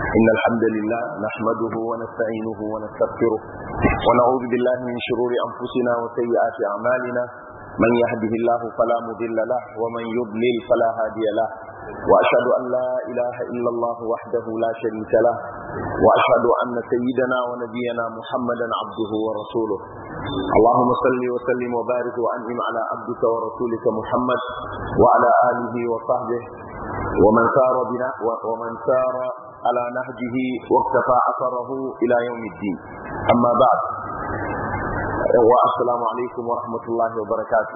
إن الحمد لله نحمده ونستعينه ونستغفره ونعوذ بالله من شرور أنفسنا وسيئات أعمالنا من يهده الله فلا مضل له ومن يضلل فلا هادي له وأشهد أن لا إله إلا الله وحده لا شريك له وأشهد أن سيدنا ونبينا محمدا عبده ورسوله اللهم صل وسلم وبارك وأنعم على عبدك ورسولك محمد وعلى آله وصحبه ومن سار على نهجه واقتفى أثره إلى يوم الدين أما بعد والسلام عليكم ورحمة الله وبركاته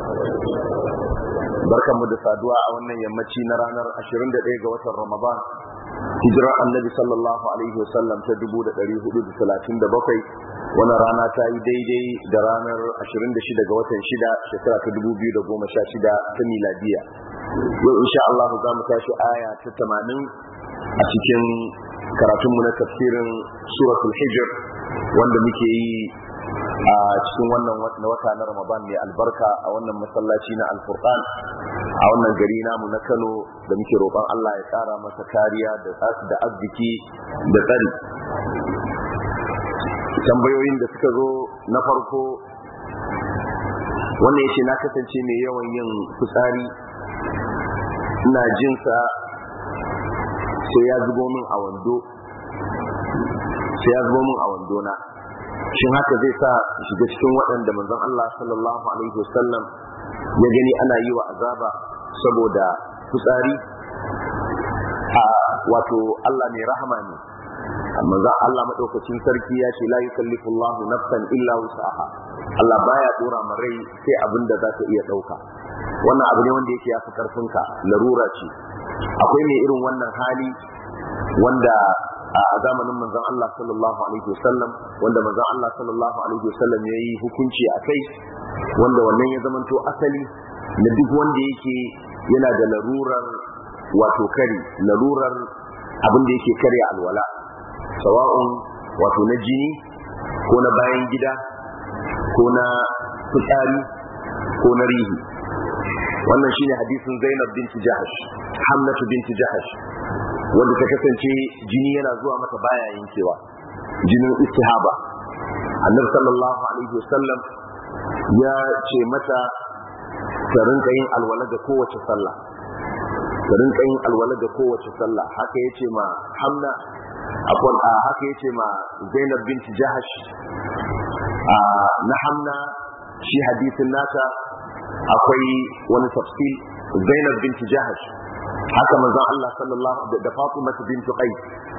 barkanmu da saduwa a wannan yammaci na ranar 21 ga watan Ramadan hijirar annabi sallallahu alaihi wasallam ta 1437 wannan rana ta yi daidai da ranar 26 ga watan 6 shekara ta 2016 ta miladiya yau insha Allah za mu tashi aya ta 80 a cikin karatunmu na tafsirin suratul hijr wanda muke yi a cikin wannan wata na Ramadan mai albarka a wannan masallaci na Al-Furqan a wannan gari namu na Kano da muke roƙon Allah ya tsara masa kariya da arziki da tsari. Tambayoyin da suka zo na farko wannan yace na kasance mai yawan yin fitsari ina jinsa sai ya zubo min a wando na shin haka zai sa shiga cikin waɗanda manzon Allah sallallahu alaihi wasallam ya gani ana yi wa azaba saboda fitsari wato Allah mai rahama ne manzon Allah madaukakin sarki ya ce la yukallifu Allahu nafsan illa wus'aha Allah baya dora ma rai sai abinda za ta iya dauka wannan abu ne wanda yake yafi karfinka larura ce akwai mai irin wannan hali wanda a zamanin manzon Allah sallallahu alaihi wasallam wanda manzon Allah sallallahu alaihi wasallam yayi hukunci akai wanda wannan ya zamanto asali na duk wanda yake yana da larurar wato larurar abin da yake kare alwala sawa'un wato na jini ko na bayan gida ko na fitsari ko na rihi wannan shine hadisin Zainab binti Jahash Hamnatu binti Jahash wanda ta kasance jini yana zuwa mata baya yankewa jinin istihaba annabi sallallahu alaihi wasallam ya ce mata ta rinka yin alwala da kowace sallah haka yace ma Hamna haka yace ma Zainab binti Jahash na Hamna shi hadisin nata akwai wani tafsil Zainab binti Jahash haka manzon Allah sallallahu da Fatima bint Qais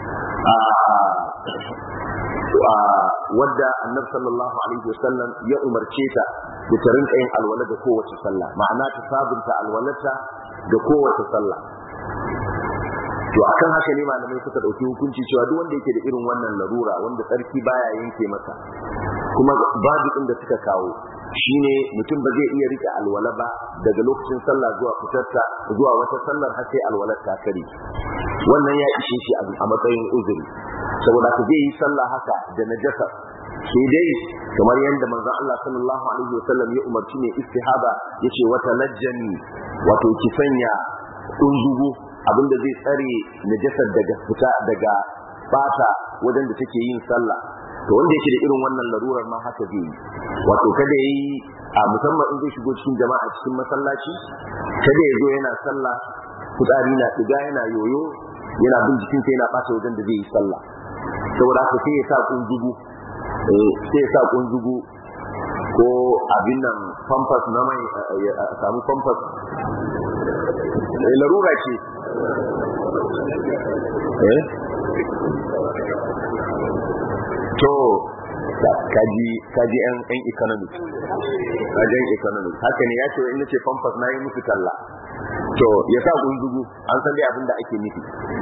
wadda annabi sallallahu alaihi wasallam ya umarce ta da ta rinka yin alwala da kowace sallah ma'ana ta sabunta alwalata da kowace sallah to akan haka ne malamai suka dauki hukunci cewa duk wanda yake da irin wannan larura wanda tsarki baya yanke masa kuma babu inda suka kawo shine mutum ba zai iya rike alwala ba daga lokacin sallah zuwa fitarta zuwa wata sallar har sai alwalar ta kare wannan ya ishe shi a matsayin uzuri saboda ka zai yi sallah haka da najasa sai dai kamar yadda manzon Allah sallallahu alaihi wasallam ya umarci ne istihaba yace wata najjani wato ki sanya kunzugu abinda zai tsare najasar daga fita daga fata wajen da take yin sallah to wanda yake da irin wannan larurar ma haka zai yi wato kada yayi a musamman in zai shigo cikin jama'a cikin masallaci kada ya zo yana sallah fitsari na diga yana yoyo yana bin jikinsa yana bata wajen da zai yi sallah saboda haka sai ya sa kunzugu ko abin nan pampers na mai samu pampers larura ce to kaji yan economic haka ne ya ce in nace pampers na yi musu talla to ya sa gunzugu an san dai abin da ake nufi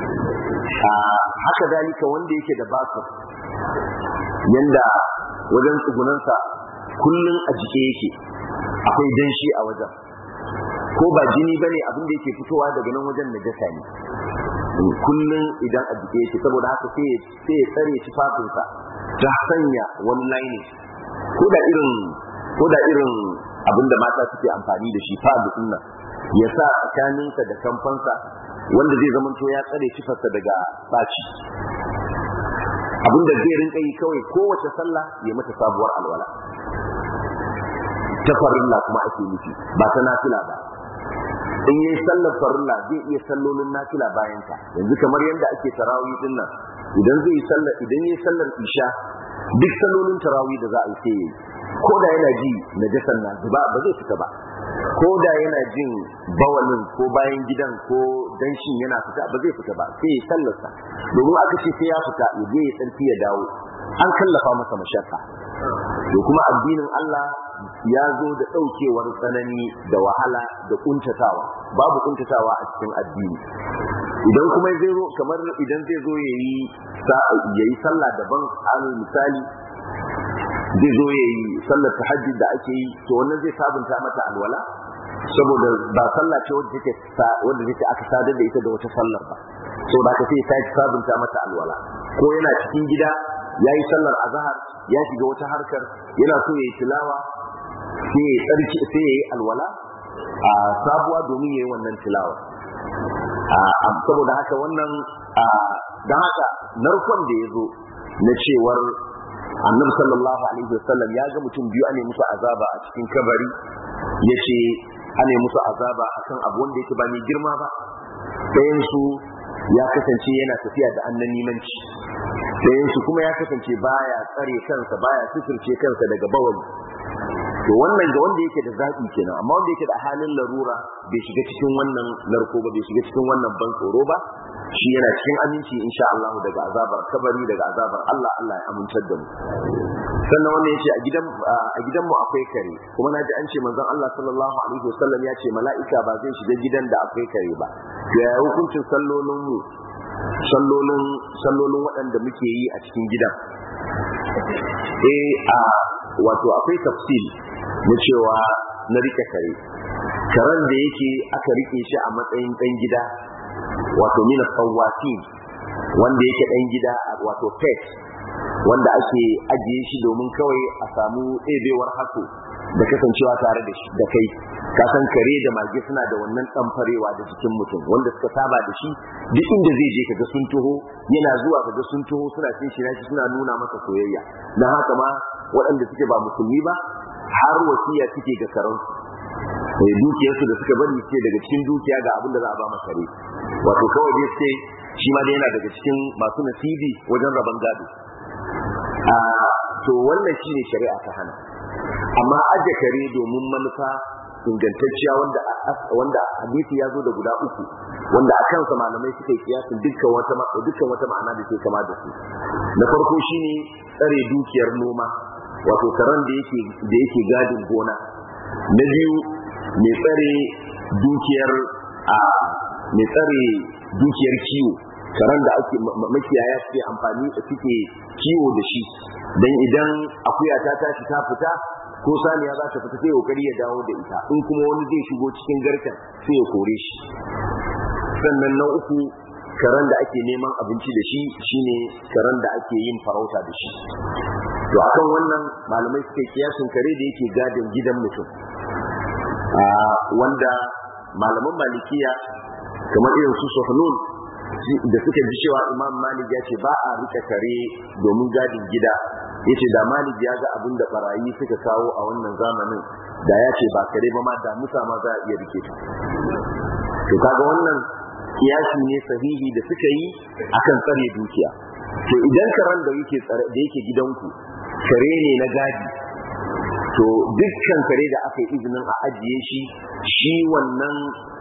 haka dalika wanda yake da basu yanda wajen tsugunansa kullun a jike yake akwai danshi a wajen ko ba jini bane abin da yake fitowa daga nan wajen najasa ne kullun idan a jike yake saboda haka sai ya tsare tufafinsa ta sanya wani laini ko da irin abinda mata suke amfani da shi fa da sunna ya sa tsakaninsa da kamfansa wanda zai zamanto ya tsare sifarsa daga baci. Abinda zai rinka yi kawai kowace sallah ya mata sabuwar alwala, ta farilla kuma ake nufi ba ta nafila ba. In yi sallar farilla zai iya sallolin nafila bayan ta, yanzu kamar yadda ake tarawih din nan, idan yi sallar isha duk sallolin tarawih da za a yi sai yayi, ko da yana ji najasan na ba zai fita ba, ko da yana jin bawalin ko bayan gidan ko danshin yana fita ba zai fita ba, sai ya sallarsa, domin aka ce sai ya fita ya je ya tsarki ya dawo, an kallafa masa mashakka. To kuma addinin Allah ya zo da ɗaukewar tsanani da wahala da kuntatawa, babu kuntatawa a cikin addini. Idan kuma zai zo kamar idan zai zo yayi sallah daban, alal misali zai zo yayi sallar tahajjud da ake yi, to wannan zai sabunta mata alwala, saboda ba sallah ce wanda take aka sadar da ita da wata sallar ba, saboda haka sai ta sabunta mata alwala. Ko yana cikin gida yayi sallar azhar ya shiga wata harkar yana so yayi tilawa, sai ya tsarki sai yayi alwala a sabuwa domin yayi wannan tilawa. Saboda haka wannan dan haka narkon da yazo na cewar Annabi sallallahu alaihi wasallam ya ga mutum biyu ane musu azaba a cikin kabari, yace ane musu azaba akan abu wanda yake ba mai girma ba. Sayan su ya kasance yana tafiya da annanimanci, sayan su kuma ya kasance baya tsare kansa, baya suturce kansa daga bawali. To wannan ga wanda yake da zaɓi kenan, amma wanda yake da halin larura bai shiga cikin wannan narko ba, bai shiga cikin wannan ban tsoro ba, shi yana cikin aminci insha Allah daga azabar kabari, daga azabar Allah ya amintar da mu. Sannan wannan yace a gidan mu akwai kare, kuma naji an ce manzon Allah sallallahu alaihi wasallam ya ce mala'ika ba zai shiga gidan da akwai kare ba. To ya hukuncin sallolin mu, sallolin waɗanda muke yi a cikin gidan? Wato akwai tafsir na cewa na rike karen da yake aka rike shi a matsayin dan gida, wato mina tsawatin, wanda yake dan gida, wato pet, wanda ake ajiye shi domin kawai a samu ɗebewar hako da kasancewa tare da shi da kai. Kasan kare da mage suna da wannan ɗamfarewa da jikin mutum, wanda suka saba da shi, duk inda zai je kaga sun taho, yana zuwa kaga sun taho suna cin shi suna nuna masa soyayya. Na haka ma waɗanda suke ba musulmi ba har wasiya suke ga karansu, dukiyarsu da suka bari ce daga cikin dukiya ga abin da za a ba masa kare, wato kawai dai sai shi ma dai yana daga cikin masu nasibi wajen rabon gado. To wannan shine shari'a ta hana, amma aje kare domin manufa ingantacciya wanda hadisi ya zo da guda uku, wanda a kansa malamai suka yi kiyasin dukkan wata ma'ana da ke kama da su. Na farko shine tsare dukiyar noma, wato karen da yake gadin gona. Na biyu mai tsare dukiyar kiwo, karen da ake makiyaya suke amfani suke kiwo da shi, dan idan akuya ta tashi ta fita ko saniya za ta fita sai kokari ya dawo da ita, in kuma wani zai shigo cikin garken sai ya kore shi. Sannan na uku karen da ake neman abinci da shi shine karen da ake yin farauta da shi. To akan wannan malamai suke kiyasin kare da yake gadin gidan mutum, wanda malaman malikiya kamar irin su Sufyan da suka ji cewa Imam Malik ya ce ba a rike kare domin gadin gida, yace da Malik ya ga abin da barayi suka kawo a wannan zamanin da ya ce ba kare ba ma da musa ma za a iya rike ta. To kaga wannan kiyasi ne sahihi da suka yi akan tsare dukiya. To idan karen da yake gidanku kare ne na gadi, to dukkan kare da aka yi izinin a ajiye shi wannan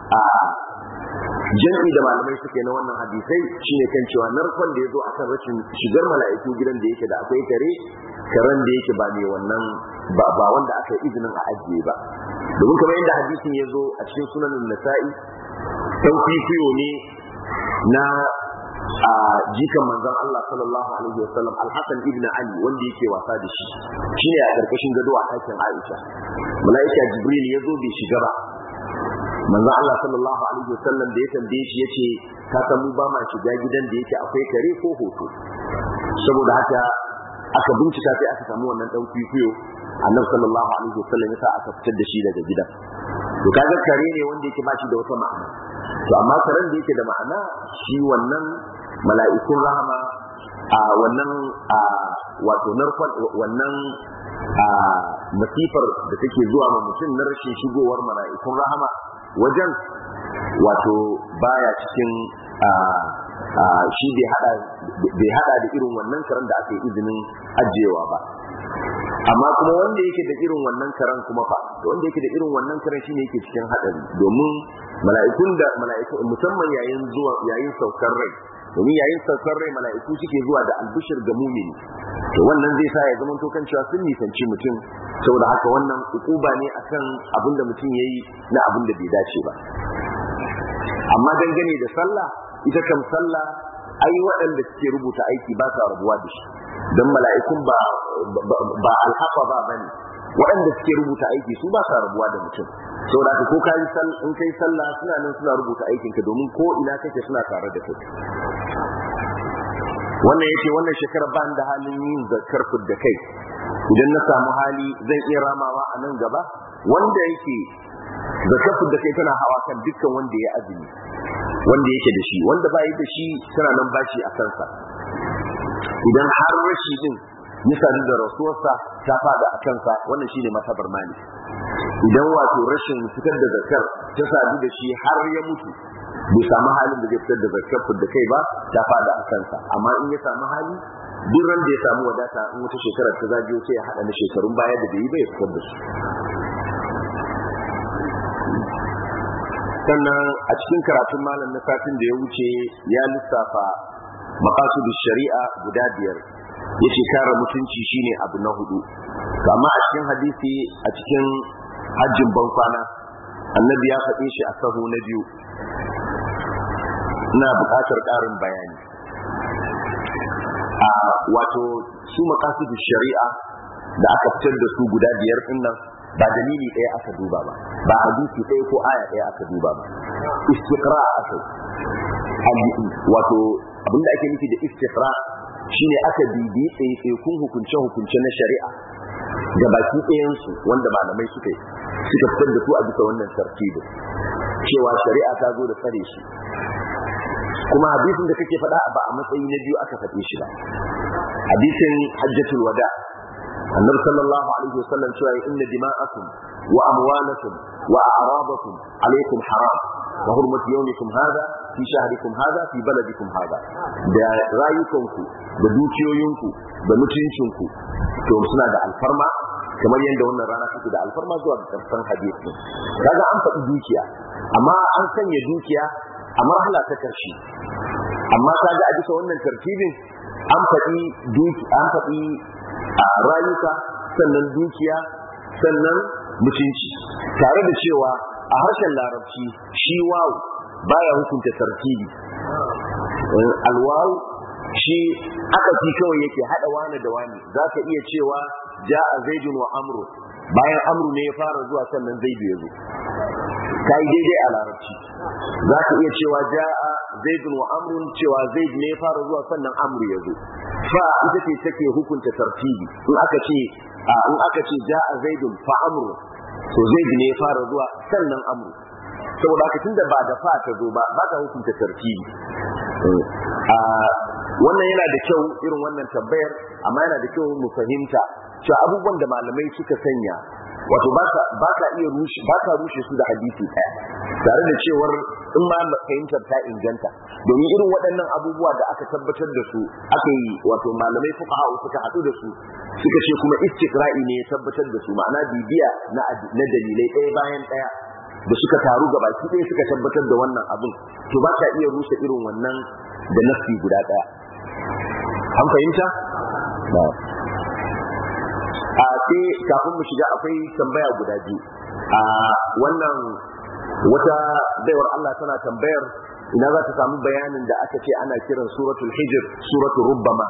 jami'i da malamai suke na wannan hadisai shine kan cewa narkon da ya zo akan rashin shigar mala'iku gidan da yake da akwai karen da yake ba mai wannan ba wanda aka yi izinin a ajiye ba. Domin kamar yadda hadisin ya zo a cikin sunanin Nasa'i, dan fifiyo ne na jikan manzon Allah sallallahu alaihi wasallam Al-Hasan ibn Ali wanda yake wasa da shi, shine a karkashin gado a ɗakin Aisha. Mala'ika Jibril ya zo bai shiga ba, manzon Allah sallallahu alaihi wasallam da ya tambaye shi yace ka san mu ba ma shiga gidan da yake akwai kare ko hoto. Saboda haka aka bincika sai aka samu wannan dan fifiyo, Annabi sallallahu alaihi wasallam ya sa aka fitar da shi daga gidan. to kaga kare ne wanda yake ba shi da wata ma'ana. To amma karen da yake da ma'ana shi wannan mala'ikun rahama a wannan wato narkon wannan masifar da take zuwa ma mutum na rashin shigowar mala'ikun rahama wajen wato baya cikin shi bai hada da irin wannan karen da aka yi izinin ajiyewa ba. Amma kuma wanda yake da irin wannan karen kuma fa wanda yake da irin wannan karen shine yake cikin hadari, domin mala'iku musamman yayin saukar rai, domin yayin saukar rai mala'iku suke zuwa da albishir ga mumini, to wannan zai sa ya zama to kan cewa sun nisanci mutum, saboda haka wannan ukuba ne akan abin da mutum yayi na abin da bai dace ba. Amma dangane da sallah, ita kam sallah ai waɗanda suke rubuta aiki ba sa rabuwa da shi, don mala'ikun ba alhafa ba bane, waɗanda suke rubuta aiki su ba sa rabuwa da mutum, saboda haka ko kai in kai sallah suna nan suna rubuta aikinka, domin ko ina kake suna tare da kai. Wannan yake wannan shekarar ba da halin yin zakar da kai, idan na samu hali zan iya ramawa a nan gaba. Wanda yake zakar da kai tana hawa kan dukkan wanda ya azumi, wanda yake da shi, wanda ba yi da shi tana nan bashi a kansa. Idan har rashi din ya sadu da rasuwarsa ta fada a kansa, wannan shine matabar Malik. Idan wato rashin fitar da zakar ta sadu da shi har ya mutu bai samu halin da zai fitar da zakar da kai ba, ta fada a kansa. Amma in ya samu hali, duk ran da ya samu wadata, in wata shekarar ta zagayo sai ya hada na shekarun baya da bai yi ba ya fitar da su. Sannan a cikin karatun malam na satin da ya wuce ya lissafa maqasidush shari'a guda 5, yace kare mutunci shine abu na 4. Amma a cikin hadisi a cikin hajjin bankwana annabi ya faɗe shi a sahu na 2. Ina buƙatar ƙarin bayani. Wato su maqasidush shari'a da aka fitar da su guda 5 din nan ba dalili ɗaya aka duba ba, ba hadisi ɗaya ko aya ɗaya aka duba ba, istiqra aka wato abinda ake nufi da istiqra shine aka bibi ɗaiɗaikun hukunce na shari'a da baki ɗayansu wanda malamai suka fitar da su a bisa wannan tartibi, cewa shari'a ta zo da tsare shi. Kuma hadisin da kake faɗa ba a matsayi na biyu aka faɗe shi ba. Hadisin hajjatul wada, annabi sallallahu alaihi wasallam cewa inna dima'akum wa amwalakum wa a'radakum alaykum haram wa hurmatu yawmikum hadha fi shahrikum hadha fi baladikum hadha. Da rayukanku da dukiyoyinku da mutuncinku to suna da alfarma kamar yadda wannan rana take da alfarma zuwa ga karshen hadisi. Kaga an faɗi dukiya, amma an sanya dukiya a marhala ta karshe, amma kaga a bisa wannan tartibin an faɗi a rayuka, sannan dukiya, sannan mutunci, tare da cewa a harshen larabci shi wawu baya hukunta tartibi. Alwawu shi aka fi kawai yake hada wani da wani. Za ka iya cewa ja'a zaidun wa amru, bayan amru ne ya fara zuwa sannan zaidu ya zo, ka yi daidai a larabci. Za ka iya cewa ja'a zaidun wa amrun, cewa zaid ne ya fara zuwa sannan amru ya zo. Fa ita ce take hukunta tartibi. In aka ce ja'a zaidun fa amru, to zaid ne ya fara zuwa sannan amru, saboda haka tunda ba da fa ta zo ba ta hukunta tartibi. Wannan yana da kyau irin wannan tambayar, amma yana da kyau mu fahimta cewa abubuwan da malamai suka sanya wato ba ka rushe su da hadisi ɗaya, tare da cewar in ma fahimtar ta inganta, domin irin waɗannan abubuwa da aka tabbatar da su aka yi wato malamai fuqaha suka haɗu da su suka ce kuma istiqra'i ne ya tabbatar da su, ma'ana bibiya na dalilai ɗaya bayan ɗaya da suka taru gaba ki ɗaya suka tabbatar da wannan abin, to ba ka iya rushe irin wannan da nafsi guda ɗaya. An fahimta? Sai kafin mu shiga akwai tambaya guda biyu. Wannan wata baiwar Allah tana tambayar ina za ta samu bayanin da aka ce ana kiran suratul hijr suratul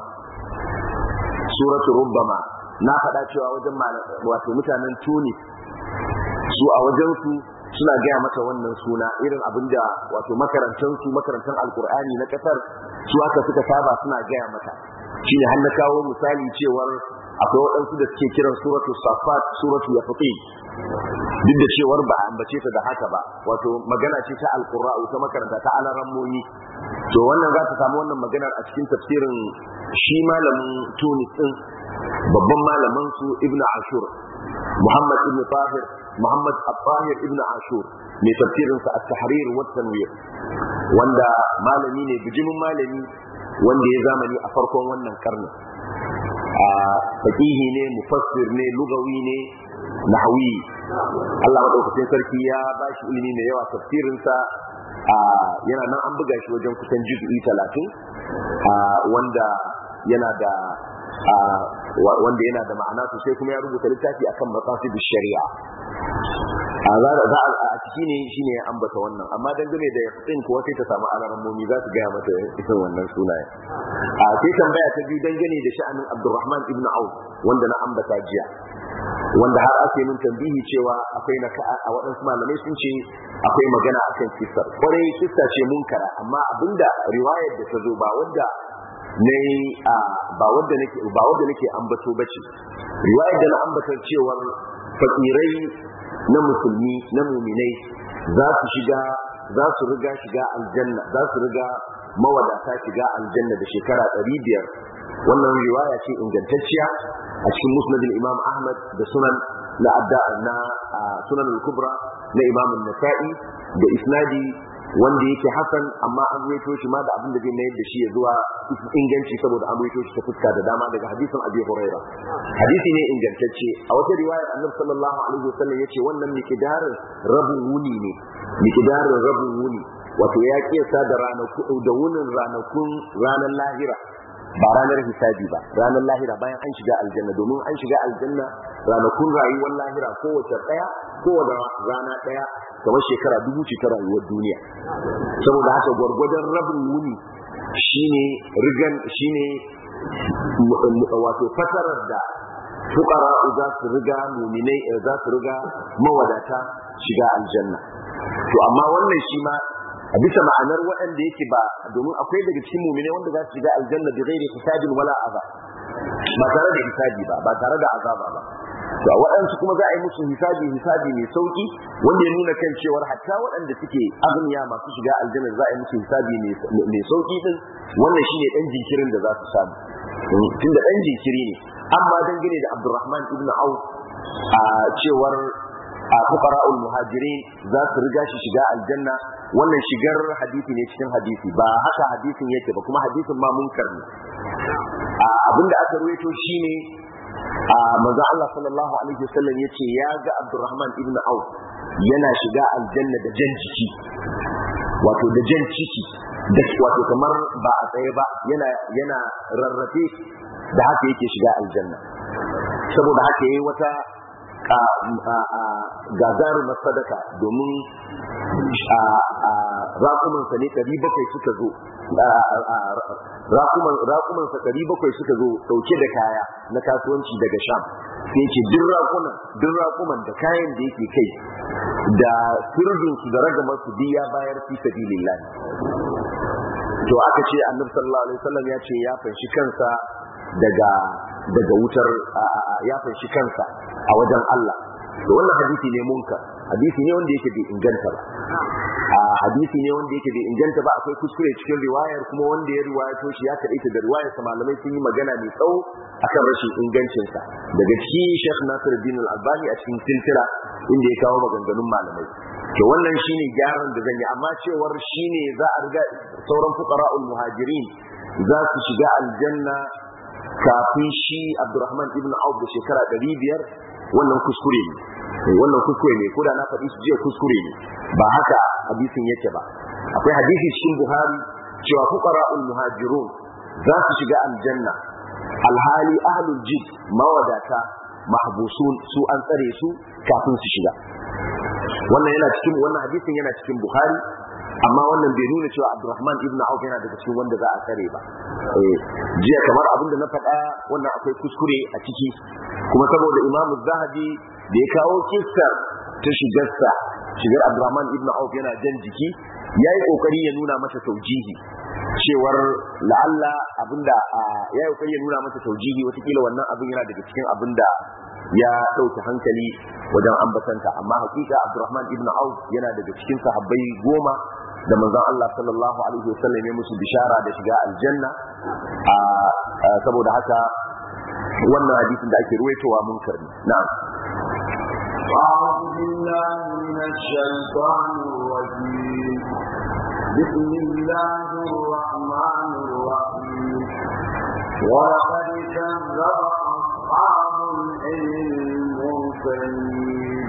rubbama. Na faɗa cewa wajen wato mutanen Tunis su a wajen su suna gaya mata wannan suna, irin abinda wato makarantan alkur'ani na kasar su aka suka saba suna gaya mata. Shine har na kawo misali cewar akwai waɗansu da suke kiran suratul safat suratul yasin, duk da cewar ba a ambace ta da haka ba, wato magana ce ta alqurra'u ta makaranta ta alarammomi. To wannan za ta samu wannan maganar a cikin tafsirin shi malamin Tunis din, babban malaman su Ibn Ashur, Muhammad ibn Tahir, Muhammad al-Tahir ibn Ashur, mai tafsirin sa at-Tahrir wa at-Tanwir, wanda malami ne, bijimin malami wanda ya zamani a farkon wannan karni. Faqihi ne, mufassir ne, lugawi ne, nahwi. Allah madaukakin sarki ya ba shi ilimi mai yawa. Tafsirin sa yana nan an buga shi wajen kusan juz'i 30, wanda yana da ma'ana sosai, kuma ya rubuta littafi akan maqasid shari'a. A ciki ne shine ya ambata wannan, amma dangane da yaqin kuwa sai ta samu alarammomi za su gaya mata irin wannan sunayen. Sai tambaya ta biyu dangane da sha'anin Abdurrahman ibn Auf wanda na ambata jiya, wanda har ake min tambihi cewa akwai a waɗansu malamai sun ce akwai magana akan kissar. Kwarai kissa ce munkara, amma abinda riwayar da ta zo ba wadda nake ambato bace. Riwayar da na ambatar cewar fakirai na musulmi na muminai za su riga shiga aljanna, za su riga mawadata shiga aljanna da shekara 500. wannan riwaya ce ingantacciya a cikin musnad Imam Ahmad da sunan sunan al-kubra na Imam an-Nasa'i da isnadi wanda yake hasan, amma an ruwaito shi ma da abin da zai mayar da shi ya zuwa inganci, saboda an ruwaito shi ta fuska da dama daga hadisin Abi Huraira. Hadisi ne ingantacce. A wata riwayar Annabi sallallahu alaihi wasallam yace wannan miqdarin rabin wuni ne, miqdarin rabin wuni, wato ya kiyasa da ranakun ranar lahira, ba ranar hisabi ba, ranar lahira bayan an shiga aljanna. Domin an shiga aljanna ranakun rayuwar lahira kowace rana daya kamar shekara 1000 ce ta rayuwar duniya. Saboda haka gwargwadon rabin wuni shine wato fasarar da fuqara za su riga mu'minai, za su riga mawadata shiga aljanna. To amma wannan shi ma a bisa ma'anar waɗanda yake ba, domin akwai daga cikin mu'minai wanda za su shiga aljanna bi ghairi hisabin wala azab, ba tare da hisabi ba tare da azaba ba. To a waɗansu kuma za a yi musu hisabi mai sauki, wanda ya nuna kan cewar hatta waɗanda suke azumya masu shiga aljanna za a yi musu hisabi mai sauki din. Wannan shine dan jinkirin da za su samu, tunda dan jinkiri ne. Amma dangane da Abdurrahman ibn Auf a cewar fuqara'ul muhajirin za su riga shi shiga aljanna, wannan shigar hadisi ne cikin hadisi, ba haka hadisin yake ba, kuma hadisin ma munkar ne. Abinda aka ruwaito shine manzo Allah sallallahu alaihi wasallam yace ya ga Abdurrahman ibn Auf yana shiga aljanna da jan jiki, wato da jan ciki, da wato kamar ba a tsaye ba, yana rarrafe, da haka yake shiga aljanna. Saboda haka yayi wata gagarumar sadaka, domin raƙumansa ne 700 suka zo, raƙumansa 700 suka zo ɗauke da kaya na kasuwanci daga Sham. Sai ce duk raƙuman da kayan da yake kai da sirdinsu da ragamarsu biya bayar fi sabilillah. To aka ce Annabi sallallahu alaihi wasallam ya ce ya fanshi kansa daga wutar, ya fanshi kansa a wajen Allah. To wannan hadisi ne munkar, hadisi ne wanda yake bai inganta ba, hadisi ne wanda yake bai inganta ba. Akwai kuskure cikin riwayar, kuma wanda ya riwayato shi ya kaɗaita da riwayar sa. Malamai sun yi magana mai tsawo akan rashin ingancin sa, daga ciki Sheikh Nasiruddin Al-Albani a cikin silsila, inda ya kawo maganganun malamai. To wannan shine gyaran da zan yi, amma cewar shine za a riga sauran fuqara'ul muhajirin za su shiga aljanna kafin shi Abdurrahman ibn Auf da shekara 500, wannan kuskure ne, ko da na faɗi su jiya kuskure ne, ba haka hadisin yake ba. Akwai hadisi cikin Buhari cewa fuqara'ul muhajirun za su shiga aljanna alhali ahlul jid mawadata mahbusun, su an tsare su kafin su shiga. Wannan hadisin yana cikin Buhari, amma wannan bai nuna cewa Abdurrahman ibn Auf yana daga cikin wanda za a tsare ba. Jiya kamar abin da na faɗa, wannan akwai kuskure a ciki, kuma saboda Imam Zahabi da ya kawo kissar ta shigar Abdurrahman ibn Auf yana jan jiki, yayi kokari ya nuna mata taujihi cewar la'alla abinda ya yi ya nuna mata taujihi watakila wannan abin yana daga cikin abinda ya ɗauki hankali wajen ambatanta, amma hakika Abdurrahman ibn Auf yana daga cikin sahabbai 10 da manzon Allah sallallahu alaihi wasallam ya musu bishara da shiga aljanna. Saboda haka wannan hadisin da ake ruwaitowa munkar ne. Na'am. أعوذ بالله من الشيطان الرجيم. بسم الله الرحمن الرحيم. ولقد كذب أصحاب الحجر المرسلين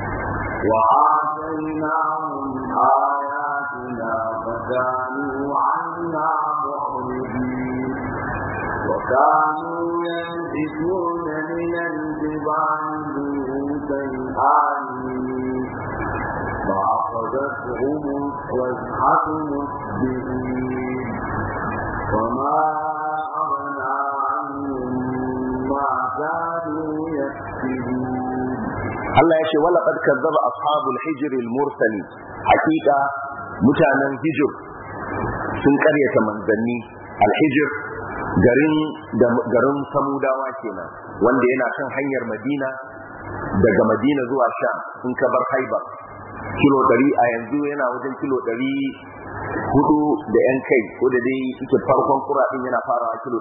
وآتيناهم آياتنا فكانوا عنها معرضين وكانوا ينحتون من الجبال بيوتا آمنين فأخذتهم الصيحة مصبحين وما أغنى عنهم ما كانوا يكسبون. Allah ya ce wala qad kazzaba ashabul hijr al mursali, hakika mutanen hijr sun karyata manzanni. Al hijr garin samudawa kenan, wanda yana kan hanyar Madina, daga Madina zuwa Sham sun kabar Haibar kilo 100, a yanzu yana wajen kilo 400 da yan kai, ko da dai yake farkon kura din yana farawa kilo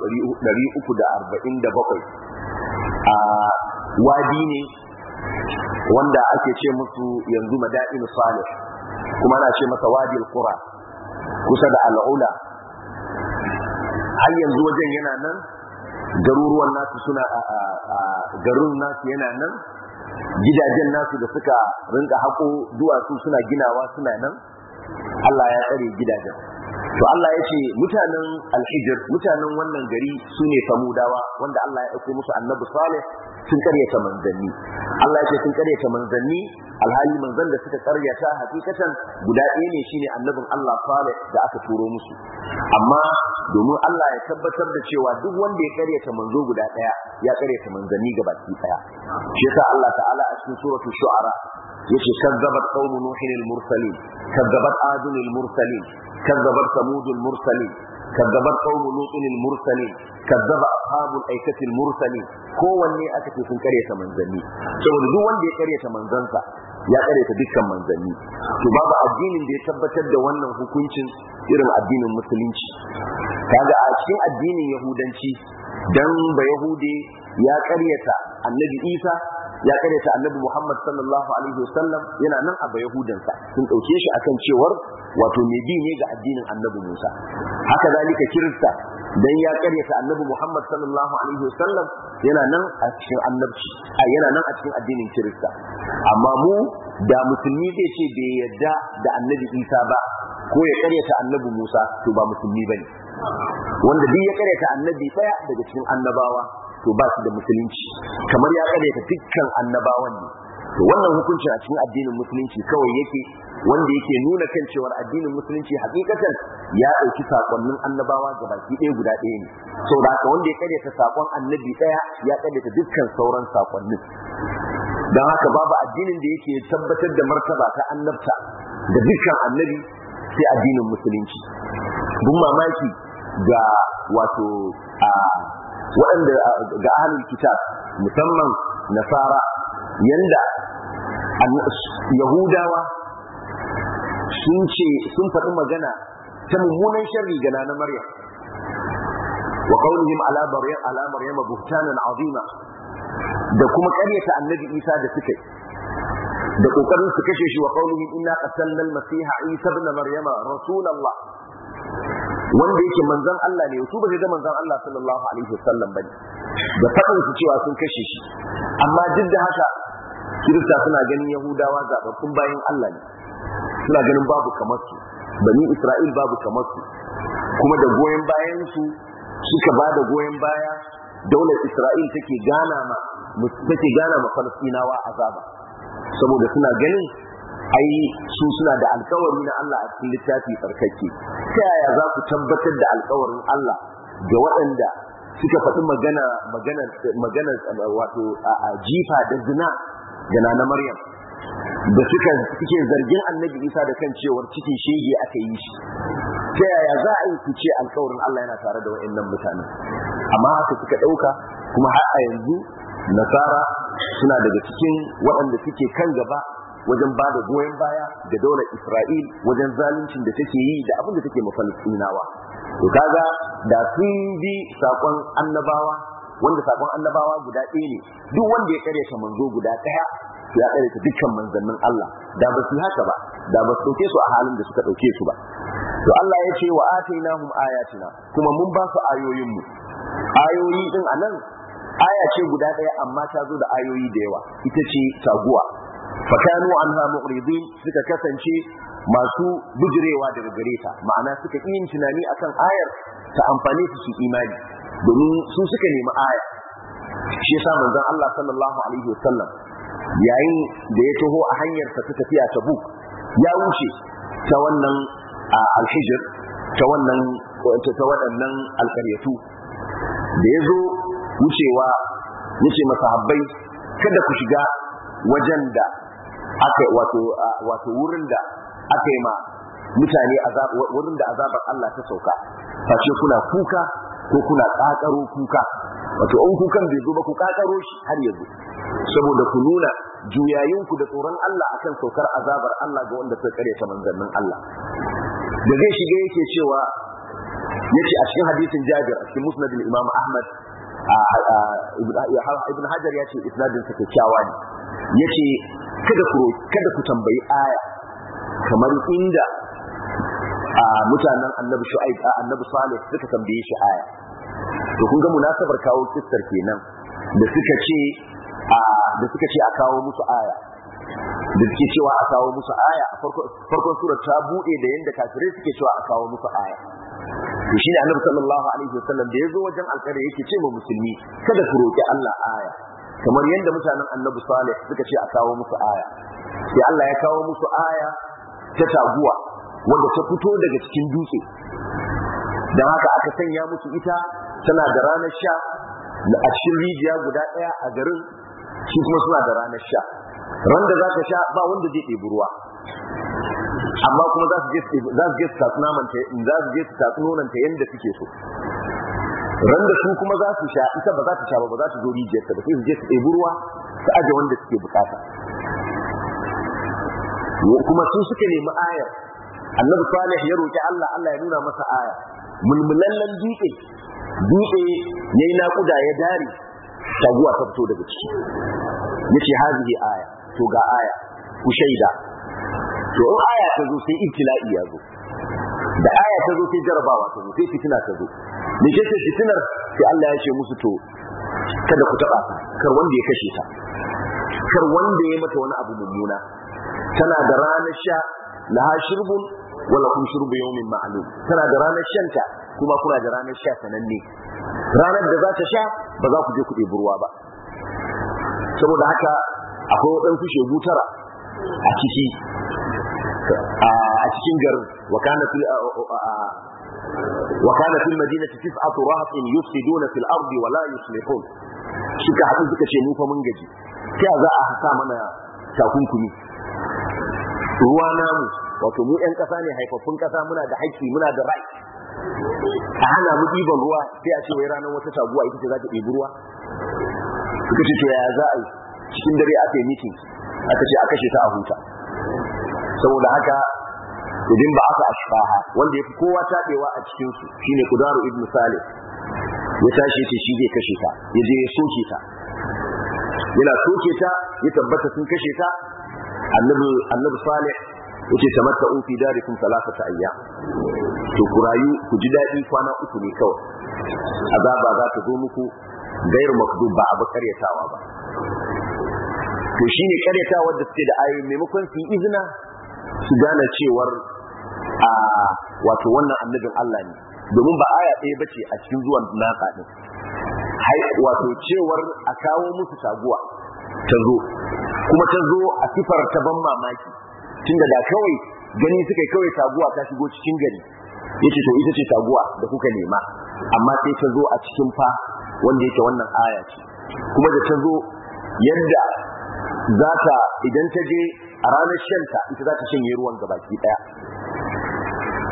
347. a wadi ne wanda ake ce musu yanzu Madain Salih, kuma ana ce masa Wadi al-Qura, kusa da Al-Ula. har yanzu wajen yana nan, garuruwan nasu suna garin nasu yana nan, gidajen nasu da suka rinka haƙo duwatsu suna ginawa suna nan. Allah ya tsare gidajen. To Allah ya ce mutanen Al-Hijr, mutanen wannan gari su ne Samudawa, wanda Allah ya aiko musu Annabi Salih, sun karyata manzanni. Allah ya ce sun karyata manzanni, alhali manzan da suka karyata hakikatan guda ɗaya ne, shine annabin Allah Salih da aka turo musu. Amma domin Allah ya tabbatar da cewa duk wanda ya karyata manzo guda ɗaya ya karyata manzanni gabaki ɗaya. Shi yasa Allah ta'ala a cikin suratul Shu'ara yace kazzabat qaumu nuhin al-mursalin, kazzabat adun al-mursalin, kazzabat samud al-mursalin, kazzabat qaumu lutin al-mursalin, kazzaba ashabul aikati al-mursalin. kowanne aka ce sun karyata manzanni, saboda duk wanda ya karyata manzansa ya karyata dukkan manzanni. To babu addinin da ya tabbatar da wannan hukuncin irin addinin musulunci. Kaga a cikin addinin yahudanci, dan ba yahude ya karyata annabi Isa, ya karyata annabi Muhammad sallallahu alaihi wasallam, yana nan a yahudansa, sun dauke shi akan cewar wato mai bi ne ga addinin annabi Musa. Haka zalika kirista, dan ya karyata annabi Muhammad sallallahu alaihi wasallam, yana nan a cikin annabci, yana nan a cikin addinin kirista. Amma mu da musulmi zai ce bai yadda da annabi Isa ba, ko ya karyata annabi Musa, to ba musulmi bane. Wanda duk ya karyata annabi daya daga cikin annabawa, to ba shi da musulunci, kamar ya karyata dukkan annabawan ne. To wannan hukunci a cikin addinin musulunci kawai yake, wanda yake nuna kan cewa addinin musulunci hakikatan ya dauki sakonnin annabawa gabaki ɗaya guda ɗaya ne. Saboda haka wanda ya karyata sakon annabi ɗaya ya karyata dukkan sauran sakonnin. Don haka babu addinin da yake tabbatar da martaba ta annabta da dukkan annabi sai addinin musulunci. Bun mamaki ga wato waɗanda ga ahlul kitab, musamman nasara, yanda yahudawa sun faɗi magana ta mummunan sharri ga na Maryam, wa qawlihim ala maryam buhtanan azima, da kuma ƙaryata annabi Isa da suka yi, da kokarin su kashe shi, wa qawlihim inna qatalna al-masiha Isa ibn Maryam rasulullah, wanda yake manzon Allah ne, su ba sai da manzon Allah sallallahu alaihi wasallam bane, da fadin su cewa sun kashe shi. Amma duk da haka kirista suna ganin yahudawa zababbun bayin Allah ne, suna ganin babu kamar su, bani Isra'il babu kamar su, kuma da goyen bayan su suka ba da goyen baya daular Isra'il take gana ma Falastinawa azaba, saboda suna ganin ai su suna da alkawari na Allah a cikin littafi tsarkake. Ta yaya za ku tabbatar da alkawarin Allah ga waɗanda suka faɗi magana wato a jifa da zina ga na Maryam, da suke zargin annabi Isa da kan cewar cikin shege aka yi shi, ta yaya za a yi ku ce alƙawarin Allah yana tare da wa'annan mutanen? Amma haka suka ɗauka, kuma har a yanzu nasara suna daga cikin waɗanda suke kan gaba wajen ba da goyon baya da daular Isra'il wajen zaluncin da take yi da abin da take ma Falastinawa. To kaga da sun bi sakon annabawa, wanda sakon annabawa guda ɗaya ne, duk wanda ya karyata manzo guda ɗaya ya karyata dukkan manzannin Allah, da ba su haka ba, da ba su ɗauke su a halin da suka ɗauke su ba. To Allah ya ce wa atainahum ayatina, kuma mun ba su ayoyinmu. Ayoyi din anan aya ce guda ɗaya amma ta zo da ayoyi da yawa, ita ce taguwa. Fakanu anha mu'ridin, suka kasance masu bujirewa daga gare ta, ma'ana suka yi yin tunani akan ayar ta amfane su imani, domin su suka nemi aya. Shi yasa manzon Allah sallallahu alaihi wasallam yayin da ya taho a hanyar ta tafiya Tabuk, ya wuce ta wannan al-Hijr, ta waɗannan alƙaryatu. Da ya zo wucewa yace masahabbai, kada ku shiga wajen da aka wato wurin da aka yi ma mutane wurin da azabar Allah ta sauka, face kuna kuka ko kuna kakaro kuka. Wato in kukan bai zo ba ku kakaro shi har yanzu, saboda ku nuna juyayinku da tsoron Allah akan saukar azabar Allah ga wanda suka karyata manzannin Allah. Da zai shiga yake cewa, yace a cikin hadisin Jabir a cikin Musnad al-Imam Ahmad, Ibn Hajar ya ce isnadin sa kyakkyawa ne. Yace kada ku tambayi aya kamar inda mutanen Annabi Shu'aib Annabi Salih suka tambaye shi aya. To kun ga munasabar kawo kissar kenan da suka ce a kawo musu aya, da suke cewa a kawo musu aya a farkon surar ta bude da yanda kafirai suke cewa a kawo musu aya. To shine Annabi sallallahu alaihi wasallam da yazo wajen alƙari yake ce ma musulmi, kada ku roki Allah aya kamar yanda mutanen Annabi Salih suka ce a kawo musu aya. Sai Allah ya kawo musu aya ta taguwa wanda ta fito daga cikin dutse, dan haka aka sanya musu ita, tana da ranar sha a cikin rijiya guda ɗaya a garin, shi kuma suna da ranar sha. Ran da za ka sha ba wanda zai ɗebi ruwa, amma kuma za su je su tatsi nonanta yadda suke so. Ran da su kuma za su sha, ita ba za ta sha ba za su zo rijiyarta ba, sai su je su ɗebi ruwa su aje wanda suke bukata. Kuma sun suka nemi ayar, Annabi Salih ya roki Allah, Allah ya nuna masa aya. Mulmulallen dutse yayi naƙuda ya dare, taguwa ta fito daga ciki. Yace hazihi aya, to ga aya ku shaida. To in aya ta zo sai ibtila'i ya zo, da aya ta zo sai jarabawa ta zo, sai fitina ta zo. Me ce fitinar? Sai Allah ya ce musu to kada ku taba ta, kar wanda ya kashe ta, kar wanda ya mata wani abu mummuna. Tana da ranar sha, laha shirbun wala kun shurbu yawmin ma'lum. Tana da ranar shanta, kuma kuna da ranar sha sananne. Ranar da za ta sha ba za ku je ku ɗebi ruwa ba. Saboda haka akwai waɗansu shegu tara a cikin garin. Wa kana fil madinati tis'atu rahatin yufsiduna fil ardi wa la yuslihun. Suka haɗu suka ce mu fa mun gaji, ta za a sa mana takunkumi ruwa namu, wato mu 'yan ƙasa ne, haifaffun ƙasa, muna da haƙƙi, muna da right, a hana mu ɗiban ruwa, sai a ce wai ranar wata taguwa ita ce za ta ɗebi ruwa. Suka ce to yaya za a yi? Cikin dare aka yi meeting, aka ce a kashe ta a huta. Saboda haka idan ba aka ashfaha, wanda ya fi kowa taɓewa a cikinsu shine Kudaru ibn Salih, ya tashi ce shi zai kashe ta, ya je ya soke ta. Yana soke ta ya tabbata sun kashe ta. Annabi Salih yace tamatta'u fi darikum thalathata ayyam, to ku rayu ku ji dadi kwana uku ne kawai, azaba za ta zo muku gairu makdub, ba abu karyatawa ba. To shine karyatawa da suke da ayoyi, maimakon su yi izina su gane cewar wato wannan annabin Allah ne, domin ba aya ɗaya bace a cikin zuwan naka din, wato cewar a kawo musu taguwa ta zo, kuma ta zo a sifar ta ban mamaki, tunda da kawai gani suka kawai taguwa ta shigo cikin gari, yace to ita ce taguwa da kuka nema, amma sai ta zo a cikin fa wanda yake wannan aya ce, kuma da ta zo yadda za ta, idan ta je a ranar shanta ita za ta shanye ruwan gabaki daya.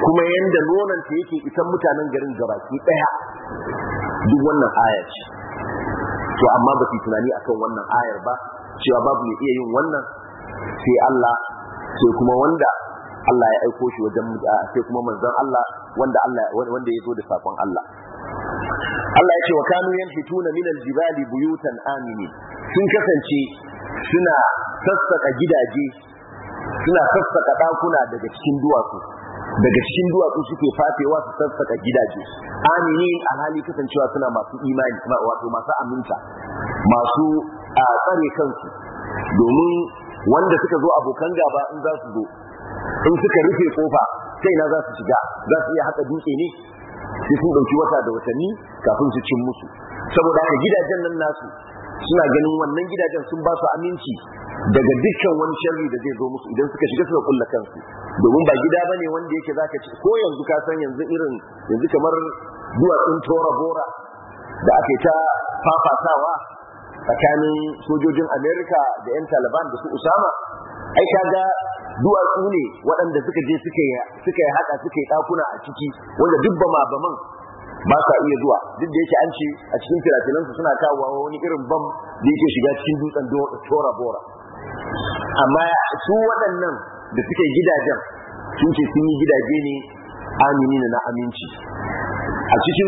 kuma yanda nonanta yake isan mutanen garin gabaki daya, duk wannan aya ce. To amma ba su tunani akan wannan ayar ba, cewa babu mai iya yin wannan sai Allah, sai kuma wanda Allah ya aiko shi wajen, sai kuma manzon Allah wanda ya zo da sakon Allah. Allah ya ce wa kanu yanhituna min aljibali buyutan aminin, sun kasance suna sassaka gidaje, suna sassaka dakuna daga cikin duwatsu suke fafewa su sassaka gidaje aminin, alhali kasancewa suna masu imani, wato masu aminta, masu tsare kansu, domin wanda suka zo abokan gaba in za su zo, in suka rufe kofa sai na za su shiga, za su iya haka dutse ne sai sun dauki wata da watanni kafin su cin musu. Saboda haka gidajen nan nasu suna ganin wannan gidajen sun ba su aminci daga dukkan wani sharri da zai zo musu idan suka shiga suka kulla kansu, domin ba gida bane wanda yake zaka ci ko yanzu ka san yanzu kamar duwatsun Tora Bora da ake ta fafatawa tsakanin sojojin Amerika da 'yan Taliban da su Usama, ai kaga duwatsu ne waɗanda suka je suka yi haka suka yi ɗakuna a ciki wanda duk baman ba sa iya zuwa, duk da yake an ce a cikin firafilansu suna kawowa wani irin bam da yake shiga cikin dutsen Tora Bora. Amma su waɗannan da suke gidajen sun ce sun yi gidaje ne amini na aminci. A cikin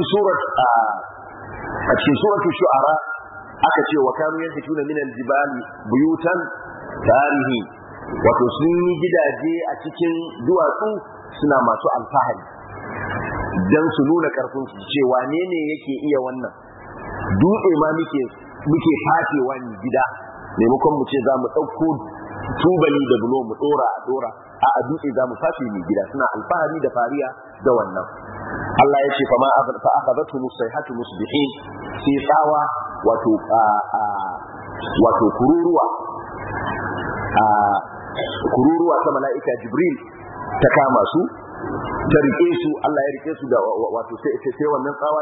suratul shu'ara aka ce wa kanu yanhituna min aljibali buyutan tarihi, wato sun yi gidaje a cikin duwatsu suna masu alfahari dan su nuna karfin su ce wane ne yake iya wannan dutse ma muke fashewa ni gida, maimakon mu ce za mu ɗauko tubali da bulo mu dora a dutse za mu fashe ni gida, suna alfahari da fariya da wannan. Allah ya ce fa akhadhatu musayhatu musbihin, sai tsawa wato kururuwa ta mala'ika Jibril ta kama su, ta rike su, Allah ya rike su da wato sai wannan tsawa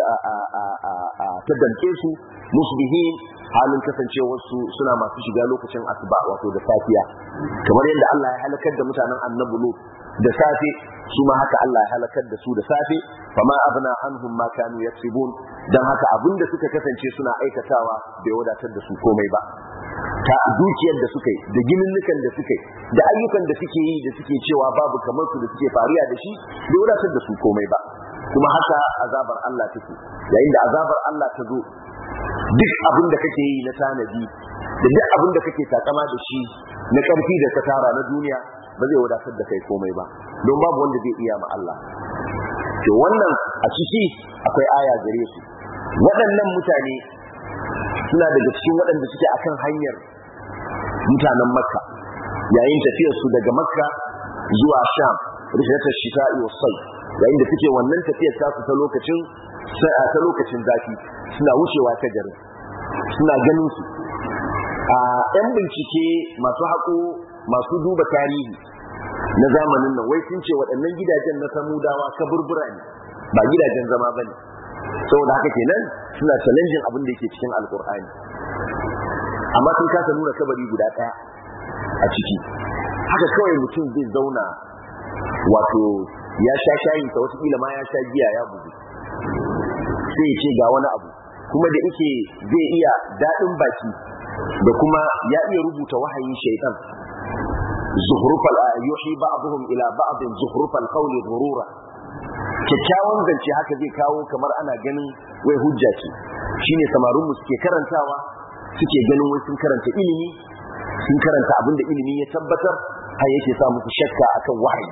ta danke su musbihin, halin kasancewar su suna masu shiga lokacin asuba wato da safiya, kamar yadda Allah ya halakar da mutanen annabi Lut da safe, su ma haka Allah ya halakar da su da safe. Fama abna anhum ma kanu yaksibun, dan haka abinda suka kasance suna aikatawa bai wadatar da su komai ba, ta dukiyar da suka yi da gininnukan da suka yi da ayyukan da suke yi da suke cewa babu kamar su da suke fariya da shi bai wadatar da su komai ba. Kuma haka azabar Allah take, yayin da azabar Allah ta zo, duk abin da kake yi na tanadi da duk abin da kake takama da shi na karfi da ka tara na duniya ba zai wadatar da kai komai ba, don babu wanda zai iya ma Allah. To wannan a ciki akwai aya gare su. Waɗannan mutane suna daga cikin waɗanda suke akan hanyar mutanen Makka yayin tafiyar su daga Makka zuwa Sham, rihlatar shita'i was sayf, yayin da suke wannan tafiyar tasu ta lokacin zafi, suna wucewa ta garin, suna ganin su ɗan bincike masu duba tarihi na zamanin nan wai sun ce waɗannan gidajen na Samudawa kaburbura ne, ba gidajen zama bane. Saboda haka kenan suna challenging abin da yake cikin Alkur'ani, amma sun kasa nuna kabari guda ɗaya a ciki. Haka kawai mutum zai zauna, wato ya sha shayinsa, wasu kila ma ya sha giya ya bugu, sai ya ce ga wani abu, kuma da yake zai iya daɗin baki da kuma ya iya rubuta wahayin shaitan, zuhrufal yuhi ba'dhum ila ba'dhin zuhrufal qawli ghurura, kyakkyawan zance haka zai kawo kamar ana ganin wai hujja ce. Shine samarin mu suke karantawa, suke ganin wai sun karanta ilimi, sun karanta abin da ilimi ya tabbatar, har yake sa musu shakka akan wahayi.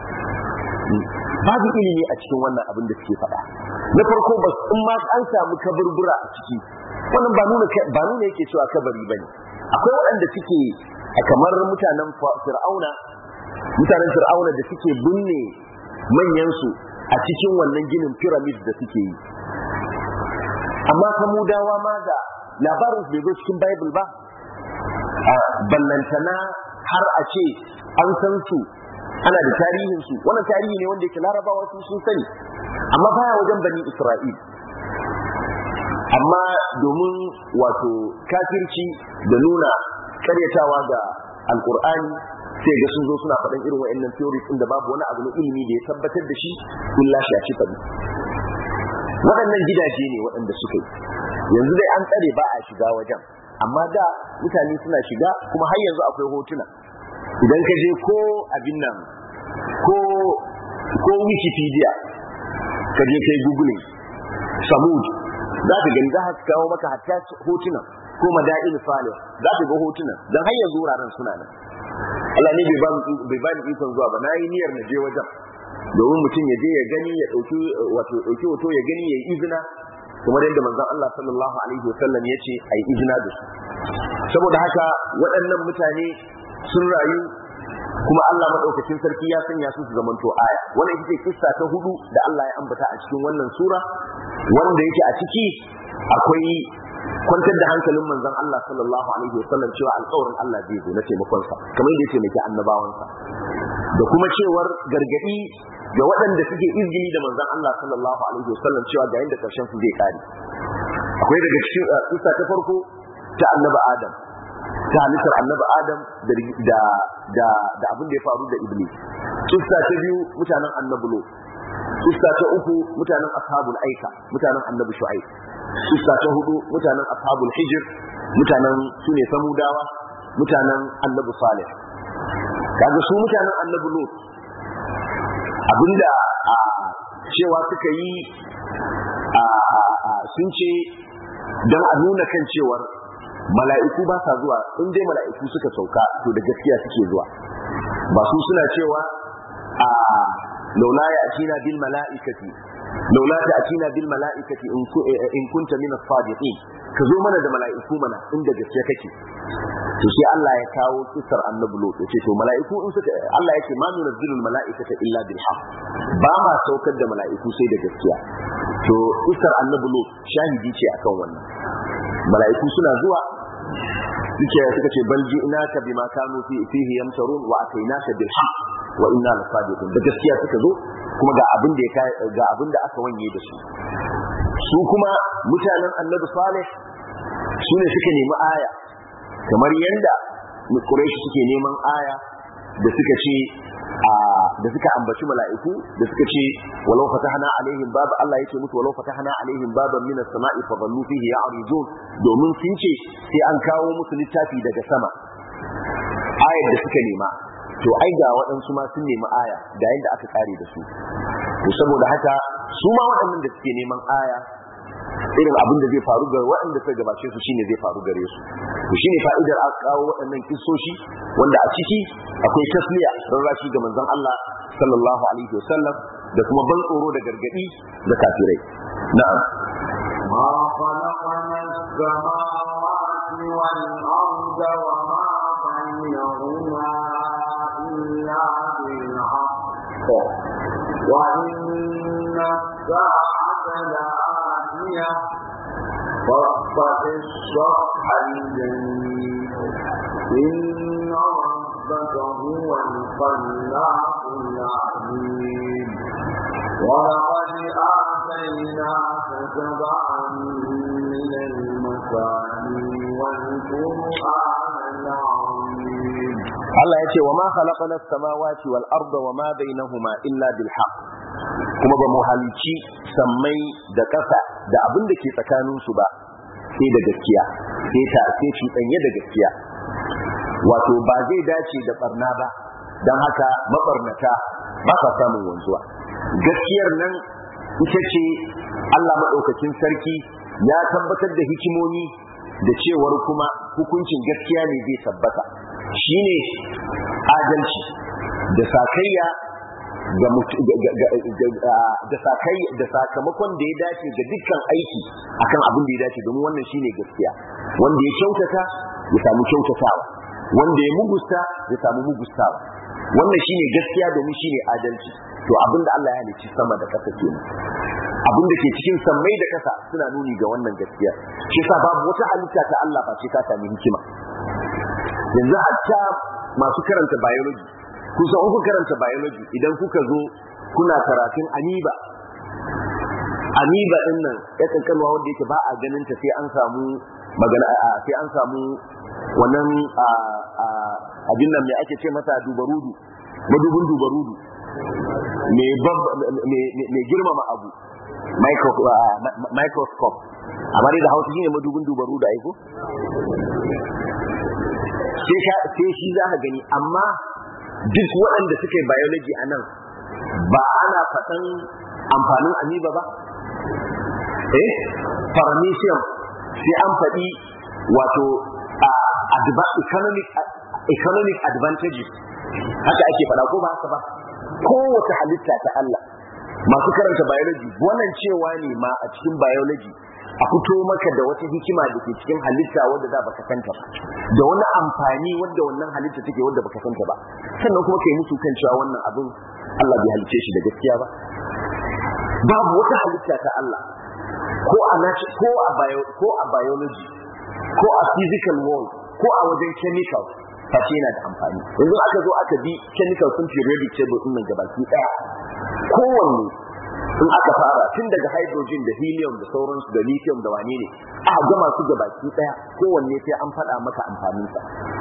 Babu ilimi a cikin wannan abin da suke faɗa. Na farko ba in ma an samu kaburbura a ciki, wannan ba nuna yake cewa kabari bane. Akwai waɗanda suke kamar mutanen Fir'auna da suke binne manyan su a cikin wannan ginin pyramid da suke yi. Amma Samudawa ma da labarin bai zo cikin Bible ba, ballantana har a ce an san su, ana da tarihin su. Wannan tarihi ne wanda yake Larabawa sun sani, amma baya wajen Bani Isra'il. Amma domin wato kafirci da nuna karyatawa ga Alkur'ani, sai ga sun zo suna faɗin irin wa'annan theories din da babu wani abu na ilimi da ya tabbatar da shi illa shaci faɗi. Waɗannan gidaje ne waɗanda suka yi, yanzu dai an tsare ba a shiga wajen, amma da mutane suna shiga kuma har yanzu akwai hotuna. Idan ka je ko abin nan ko Wikipedia ka je kai googling Samud za ka gani, za ka kawo maka hatta hotuna ko Madain Salih za ka ga hotuna dan har yanzu wuraren suna nan. Allah ne bai ba ni ikon zuwa ba, na yi niyyar na je wajen domin mutum ya je ya gani ya ɗauki hoto ya gani ya yi izina kamar yadda manzon Allah sallallahu alaihi wasallam ya ce a yi izina da su. Saboda haka waɗannan mutane sun rayu kuma Allah madaukakin sarki ya sanya su zamanto aya. Wannan ita ce kissa ta hudu da Allah ya ambata a cikin wannan sura, wanda yake a ciki akwai kwantar da hankalin manzon Allah sallallahu alaihi wasallam cewa alƙawarin Allah zai zo na taimakon sa kamar yadda yake mai annabawansa, da kuma cewar gargadi ga waɗanda suke izgili da manzon Allah sallallahu alaihi wasallam cewa ga yanda karshen su zai kare. Akwai daga cikin kissa ta farko ta annabi Adam, ta halittar annabi Adam da abin da ya faru da Iblis. Kissa ta biyu mutanen annabi Lot. Kissa ta uku mutanen ashabul aika, mutanen annabi Shu'aib. Kissa ta hudu mutanen ashabul hijr, mutanen sune samudawa, mutanen annabi Salih. Kaga su mutanen annabi Lot abinda cewa suka yi sun ce don a nuna kan cewar mala'iku ba sa zuwa, in dai mala'iku suka sauka to da gaskiya suke zuwa. Ba su suna cewa laula ta'tina bil mala'ikati in kunta min as-sadiqin, ka zo mana da mala'iku mana inda gaskiya kake. To sai Allah ya kawo kisar annabi Lot, yace to mala'iku in suka, Allah yake ma nunazzilul mala'ikata illa bil haqq, ba ma saukar da mala'iku sai da gaskiya. To kisar annabi Lot shahidi ce akan wannan. Mala'iku suna zuwa suka ce bal ji'naka bima kanu fihi yamtarun wa atainaka bil haqq wa inna lasadiqun, da gaskiya suka zo kuma ga abin da aka wanye da su. Su kuma mutanen annabi Salih su ne suka nemi aya kamar yanda Quraysh suke neman aya da suka ce da suka ambaci mala'iku da suka ce walau fatahna alaihim baba, Allah yake musu walau fatahna alaihim baban min as-sama'i fa dhallu fihi ya'rijun, domin sun ce sai an kawo musu littafi daga sama ayar da suka nema. To ai ga waɗansu ma sun nemi aya ga yadda aka kare da su. To saboda haka su ma waɗannan da suke neman aya irin abin da zai faru ga waɗanda suka gabace su shine zai faru gare su. To shine fa'idar aka kawo waɗannan kissoshi wanda a ciki akwai tasliya rarrashi ga manzon Allah sallallahu alaihi wasallam da kuma ban tsoro da gargadi da kafirai. Na'am. Ma khalaqna as-samawati wal arda wa ma bainahuma illa bil haqq wa inna as-sa'ata la'atiyah فاصفح الصفح الجميل إن ربك هو الخلاق العليم ولقد آتيناك سبعا من المثاني والقرآن العظيم. الله يقول وما خلقنا السماوات والأرض وما بينهما إلا بالحق، kuma ba mu halici sammai da ƙasa da abin da ke tsakaninsu ba sai da gaskiya, sai cuɗanye da gaskiya. Wato ba zai dace da barna ba, don haka mabarnata ba sa samun wanzuwa. Gaskiyar nan ita ce Allah maɗaukakin sarki ya tabbatar da hikimomi da cewar kuma hukuncin gaskiya ne zai tabbata, shine adalci da sakayya da sakamakon da ya dace ga dukkan aiki akan abin da ya dace, domin wannan shine gaskiya. Wanda ya kyautata ya samu kyautatawa, wanda ya mugusta ya samu mugustawa. Wannan shine gaskiya domin shine adalci. To abin da Allah ya halicci sama da ƙasa kenan, abin da ke cikin sammai da ƙasa suna nuni ga wannan gaskiya. Shi yasa babu wata halitta ta Allah face ka sami hikima. Yanzu hatta masu karanta biology, kusa uku karanta biology idan kuka zo kuna karatun amoeba din nan ya kankanwa wanda yake ba a ganin ta sai an samu magana, sai an samu wannan abin nan me ake ce masa dubarudu, madubin dubarudu mai girmama abu, microscope, amma dai da Hausa shine madubin dubarudu aiko sai shi za ka gani. amma duk waɗanda suka yi biology a nan ba ana faɗan amfanin amoeba ba, paramecium sai an faɗi wato economic advantages, haka ake faɗa ko ba haka ba? Kowace halitta ta Allah masu karanta biology wannan cewa ne ma a cikin biology a fito maka da wata hikima da ke cikin halitta wadda za baka santa ba, da wani amfani wadda wannan halitta take wadda baka santa ba, sannan kuma kai musu kan cewa wannan abin Allah bai halice shi da gaskiya ba. Babu wata halitta ta Allah ko a biology ko a physical world ko a wajen chemical fashe yana da amfani. Yanzu aka zo aka bi chemical sun periodic table din nan gabaki daya, kowanne in aka fara tun daga hydrogen da helium da sauransu da lithium da wane ne aka gama su gabaki daya, kowanne sai an faɗa maka amfaninsa,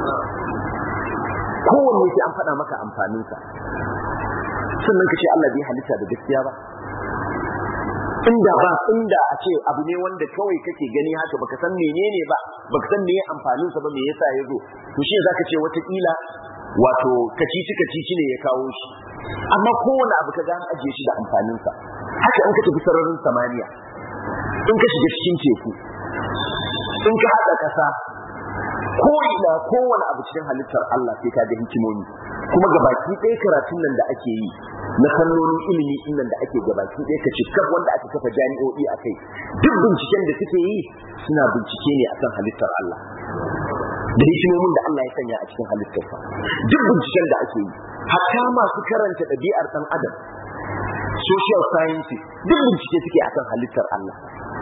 kowanne sai an faɗa maka amfaninsa, sannan ka ce Allah bai halitta da gaskiya ba. Inda a ce abu ne wanda kawai kake gani haka baka san menene ba, baka san meye amfanin sa ba, me yasa ya zo, to shi zaka ce wata kila wato kacici ne ya kawo shi, amma kowane abu ka ga an ajiye shi da amfanin sa. Haka in ka tafi sararin samaniya, in ka shiga cikin teku, in ka haɗa ƙasa, ko ina kowane abu cikin halittar Allah sai ka ga hikimomi. Kuma gabaki ɗaya karatun nan da ake yi na fannonin ilimi din nan da ake gabaki ɗaya ka cikar wanda aka kafa jami'o'i a kai, duk binciken da suke yi suna bincike ne akan halittar Allah da hikimomin da Allah ya sanya a cikin halittarsa. Duk binciken da ake yi, hatta masu karanta ɗabi'ar ɗan adam, social sciences, duk bincike suke akan halittar Allah.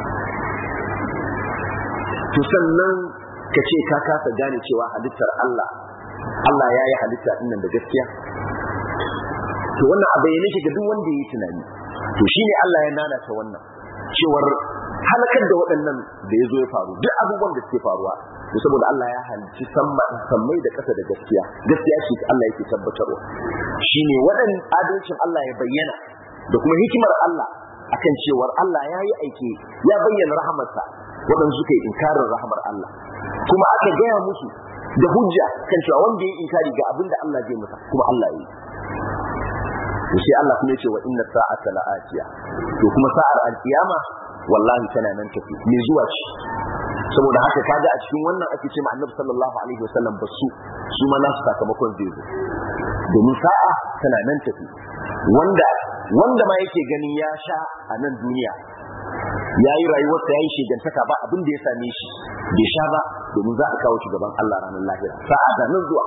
To sannan ka ce ka kasa gane cewa halittar Allah ya yi halitta ɗin nan da gaskiya. To wannan a bayyane shi ga duk wanda ya yi tunani. To shine Allah ya nanata wannan cewar halakar da waɗannan da ya zo ya faru, duk abubuwan da suke faruwa to saboda Allah ya halicci sammai da ƙasa da gaskiya ce Allah yake tabbatarwa. Shine waɗannan adalcin Allah ya bayyana da kuma hikimar Allah akan cewar Allah ya yi aiki, ya bayyana rahamarsa waɗanda suka yi inkarin rahamar Allah, kuma aka gaya musu da hujja kan cewa wanda ya inkari ga abin da Allah zai masa, kuma Allah ya yi. To sai Allah kuma ya ce wa inna sa'ata la'atiya, to kuma sa'ar alkiyama wallahi tana nan tafi mai zuwa ce. Saboda haka kaga a cikin wannan ake ce ma Annabi sallallahu alaihi wasallam basu su ma nasu sakamakon zai zo, domin sa'a tana nan tafi. Wanda ma yake gani ya sha a nan duniya, ya yi rayuwarsa, ya yi shegantaka, ba abin da ya same shi bai sha ba, domin za a kawo shi gaban Allah ranar lahira. Sa'a da nan zuwa.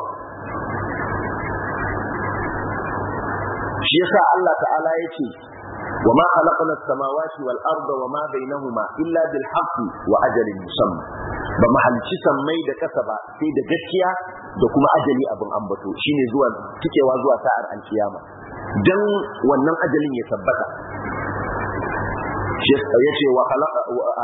Shi yasa Allah ta'ala ya ce wa ma khalaqna as-samawati wal arda wa ma bainahuma illa bil haqqi wa ajalin musamma. Ba mu halci sammai da kasa ba sai da gaskiya da kuma ajali abin ambato, shine zuwa tikewa zuwa sa'ar alkiyama, dan wannan ajalin ya tabbata. Ya ce wa khalaqa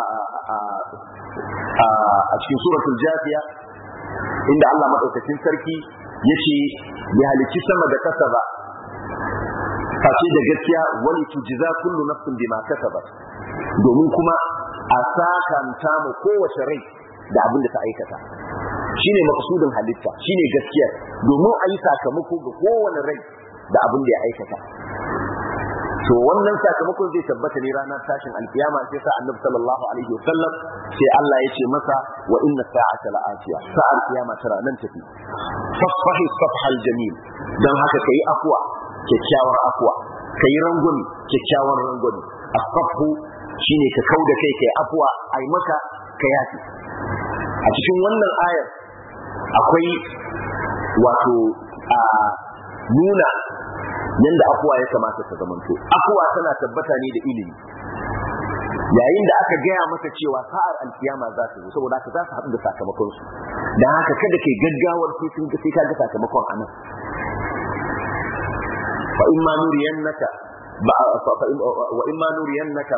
a cikin suratul jafiya inda Allah madaukakin sarki yace ya halicci sama da kasa ba face da gaskiya, wali tujza kullu nafsin bima kasabat, domin kuma a sakanta mu kowace rai da abin da ta aikata. Shine maqsudin halitta, shine gaskiya, domin a yi sakamako ga kowane rai da abin da ya aikata. To wannan sakamakon zai tabbata ne ranar tashin alkiyama. Sai sa Annabi sallallahu alaihi wasallam sai Allah ya ce masa wa inna sa'ata la'atiya, sa'ar kiyama tana nan tafi. Fasfahi safhal jamil, dan haka kai afwa, kyakkyawar afwa, kai rangwami, kyakkyawar rangwami. Asfahu shine ka kauda kai, kai afwa, ai maka ka yafi. A cikin wannan ayar akwai wato nuna yanda afuwa ya kamata ta zamanto. Afuwa tana tabbata ne da ilimi. Yayin da aka gaya masa cewa sa'ar alkiyama za ta zo, saboda haka za su haɗu da sakamakon su, dan haka kada kai gaggawar sai ka ga sakamakon anan. Fa in ma nuriyannaka wa in ma nuriyannaka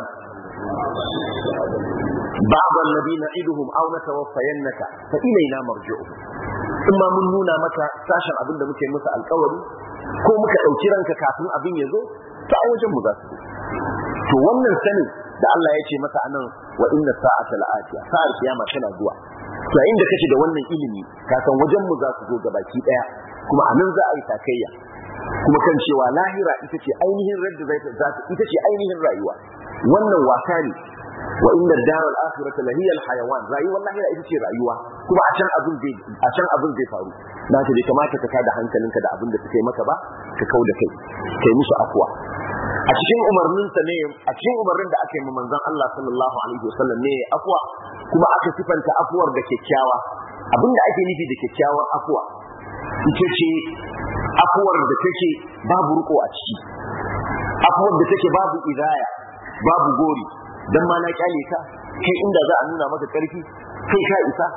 ba'd alladhi na'iduhum aw natawaffayannaka fa ilayna marji'uhum. in ma mun nuna maka sashen abin da muke musu alƙawari ko muka ɗauki ranka kafin abin ya zo ta a wajen mu za su to wannan sanin da Allah ya ce masa anan wa inna sa'ata la'atiya sa'ar kiyama tana zuwa to inda kace da wannan ilimi ka san wajen mu za su zo gabaki daya kuma anan za a yi takayya kuma kan cewa lahira ita ce ainihin radda ita ce ainihin rayuwa wannan wasa ne wa inna daral akhirata lahiya alhayawan rayuwar lahira ita ce rayuwa kuma a can abin zai faru na ta bai kamata ka kada hankalinka da abin da suka yi maka ba ka kauda kai musu afwa a cikin umarninsa ne a cikin umarnin da aka yi manzon Allah sallallahu alaihi wasallam ne afwa kuma aka sifanta afuwar da kyakkyawa abinda ake nufi da kyakkyawar afuwa ita ce afuwar da take babu riko a ciki afuwar da take babu idaya babu gori dan ma na kyale ka kai inda za a nuna maka karfi kai ka isa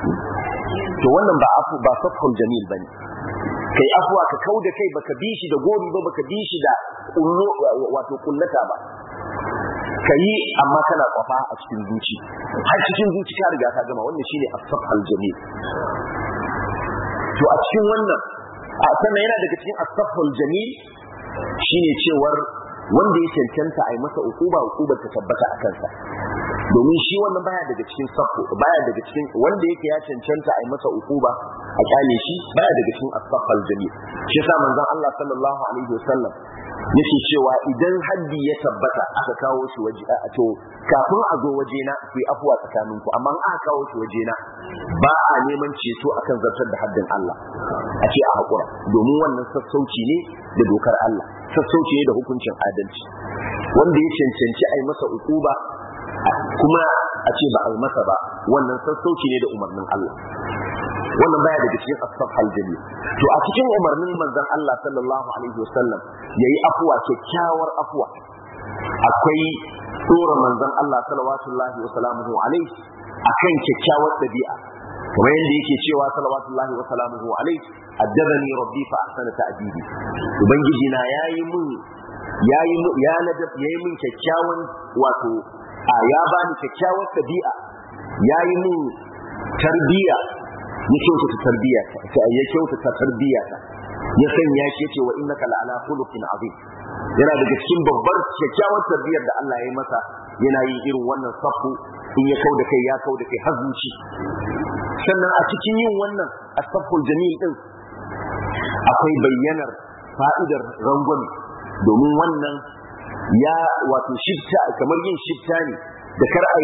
to wannan ba safhul jamil bane kai afuwa ka kauda kai baka bi shi da gori ba baka bi shi da wato kullata ba kai amma kana kwafa a cikin zuci har cikin zuci ka riga ka gama wannan shine as-safhul jamil to a cikin wannan sannan yana daga cikin as-safhul jamil shine cewar wanda ya cancanta a yi masa ukubar ta tabbata a kansa domin shi wannan baya daga cikin safo baya daga cikin wanda yake ya cancanta a yi masa ukuba a kyale shi baya daga cikin as-safal jamil shi yasa manzon Allah sallallahu alaihi wasallam yake cewa idan haddi ya tabbata aka kawo shi waje to kafin a zo wajena ku yi afuwa tsakaninku amma aka kawo shi wajena ba a neman ceto akan zartar da haddin Allah a ce a hakura domin wannan sassauci ne da dokar Allah sassauci ne da hukuncin adalci wanda ya cancanci a yi masa ukuba kuma a ce ba a yi masa ba wannan sassauci ne da umarnin Allah wannan baya daga cikin as-safhal jamil to a cikin umarnin manzon Allah sallallahu alaihi wasallam yayi afwa kyakkyawar afwa akwai tsora manzon Allah sallallahu wa sallamuhu alaihi akan kyakkyawar dabi'a kamar yadda yake cewa sallallahu wa sallamuhu alaihi addabani rabbi fa ahsana ta'dibi ubangiji na yayi mun kyakkyawan wato ya bani kyakkyawar dabi'a yayi mun tarbiya ya kyautata tarbiyata ya sanya shi yace wa innaka la'ala khuluqin azim yana daga cikin babbar kyakkyawar tarbiyar da Allah ya yi masa yana yin irin wannan safu in ya kauda kai har zuci sannan a cikin yin wannan as-saful jamil din akwai bayyanar fa'idar rangwame domin wannan ya wato shifta kamar yin shifta ne da kar ai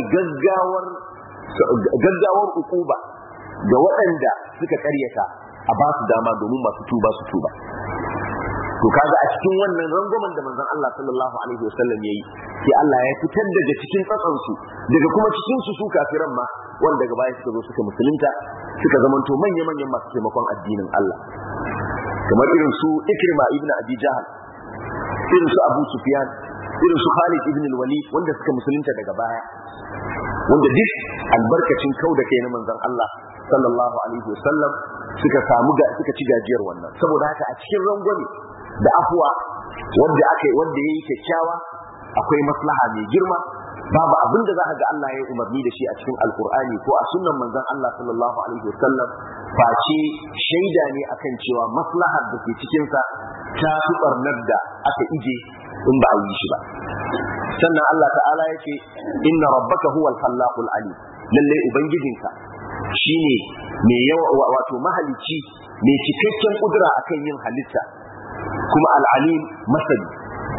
gaggawar ukuba ga waɗanda suka karyata a ba su dama domin masu tuba su tuba to kaga a cikin wannan rangwamen da manzon Allah sallallahu alaihi wasallam yayi sai Allah ya fitar daga cikin tsatsansu daga kuma cikin su kafiran ma wanda daga baya suka zo suka musulunta suka zamanto manya-manyan masu taimakon addinin Allah kamar irin su Ikrima ibn Abi Jahl irin su Abu Sufyan irin su Khalid ibn al-Walid wanda suka musulunta daga baya wanda duk albarkacin kauda kai na manzon Allah sallallahu alaihi wasallam suka ci gajiyar wannan saboda haka a cikin rangwame da afwa wanda yayi kyakkyawa akwai maslaha mai girma babu abin da za ka ga Allah ya yi umarni da shi a cikin alkur'ani ko a sunnan manzon Allah sallallahu alaihi wasallam face shaida ne akan cewa maslahar da ke cikin sa ta fi barnar da aka ije in ba a yi shi ba sannan Allah ta'ala ya ce inna rabbaka huwal khallaqul alim lalle ubangijinka shine mai yawa wato mahalici mai cikakken kudura akan yin halitta kuma al-alim masani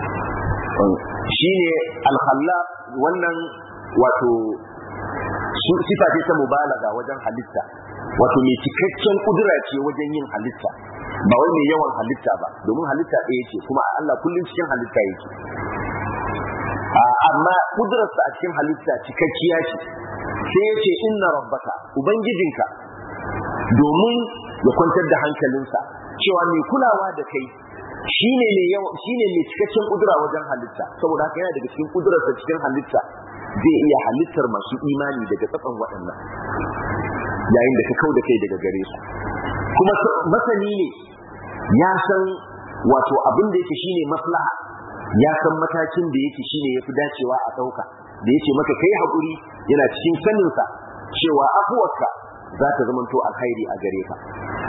shine al-khallaq wannan wato sifa ce ta mubalaga wajen halitta wato mai cikakken kudura ce wajen yin halitta ba wai mai yawan halitta ba domin halitta ɗaya ce kuma Allah kullum cikin halitta yake amma kudurarsa a cikin halitta cikakkiya ce sai ya ce inna rabbaka ubangijinka domin ya kwantar da hankalinsa cewa mai kulawa da kai shine mai cikakken kudura wajen halitta saboda haka yana daga cikin kudurarsa cikin halitta zai iya halittar masu imani daga tsatson waɗannan yayin da ka kau da kai daga gare su kuma masani ne ya san wato abin da yake shine maslaha ya san matakin da yake shine yafi dacewa a ɗauka da yake maka kai haƙuri yana cikin saninsa cewa afuwarka za ta zamanto alkhairi a gare ka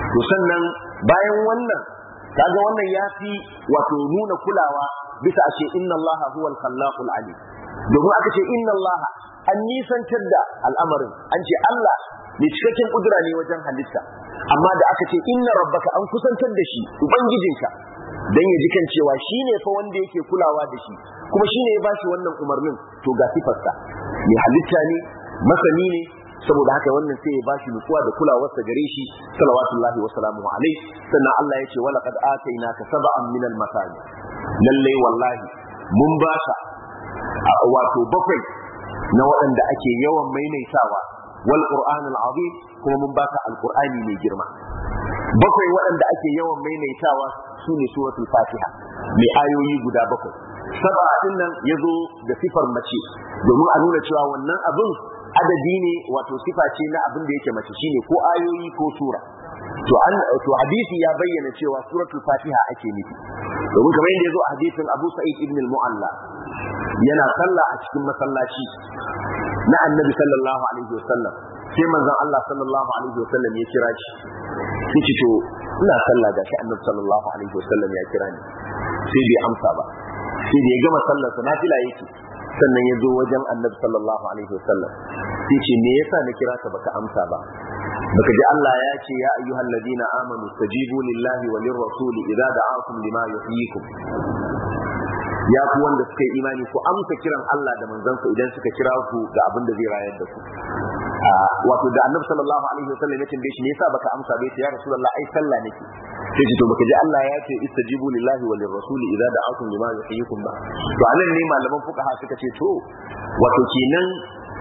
to sannan bayan wannan kaga wannan yafi wato nuna kulawa bisa a ce inna Allah huwal khallaqul alim, domin aka ce inna Allah an nisantar da al'amarin, an ce Allah mai cikakken kudura ne wajen halitta, amma da aka ce inna rabbaka an kusantar da shi ubangijinka dan ya ji kan cewa shine fa wanda yake kulawa da shi kuma shine ya bashi wannan umarnin, to ga sifarsa mai halitta ne, masani ne, saboda haka wannan sai ya bashi nutsuwa da kulawarsa gare shi salawatullahi wa salamuhu alaihi. Sannan Allah ya ce wala qad atainaka sab'an min al-masani, lalle wallahi mun baka wato bakwai na waɗanda ake yawan maimaitawa, wal qur'anul azim, kuma mun baka alqur'ani mai girma. Bakwai waɗanda ake yawan maimaitawa sune suratul fatiha mai ayoyi guda bakwai. Sab'a din nan yazo da sifar mace domin a nuna cewa wannan abin adadi ne, wato sifa ce na abin da yake mace, shine ko ayoyi ko sura. To hadisi ya bayyana cewa suratul fatiha ake nufi, domin kamar yadda yazo a hadisin Abu Sa'id ibn al-Mu'alla, yana sallah a cikin masallaci na Annabi sallallahu alaihi wasallam, sai manzon Allah sallallahu alaihi wasallam ya kira shi, sai ce to ina sallah gashi Annabi sallallahu alaihi wasallam ya kira ni, sai bai amsa ba, sai da ya gama sallar sa nafila yake, sannan ya zo wajen Annabi sallallahu alaihi wasallam sai ce me yasa na kira ka baka amsa ba, baka ji Allah ya ce ya ayyuhal ladina amanu stajibu lillahi wa lirrasuli idza da'akum lima yuhyikum, ya ku wanda suka yi imani ku amsa kiran Allah da manzansa idan suka kira ku ga abin da zai rayar da ku. Wato da Annabi sallallahu alaihi wasallam ya tambaye shi me yasa baka amsa ba, ya Rasulullah ai sallah nake, sai ce to baka ji Allah ya ce istajibu lillahi wa lirrasuli idza da'akum lima yuhyikum ba. To anan ne malaman fuqaha suka ce to wato kenan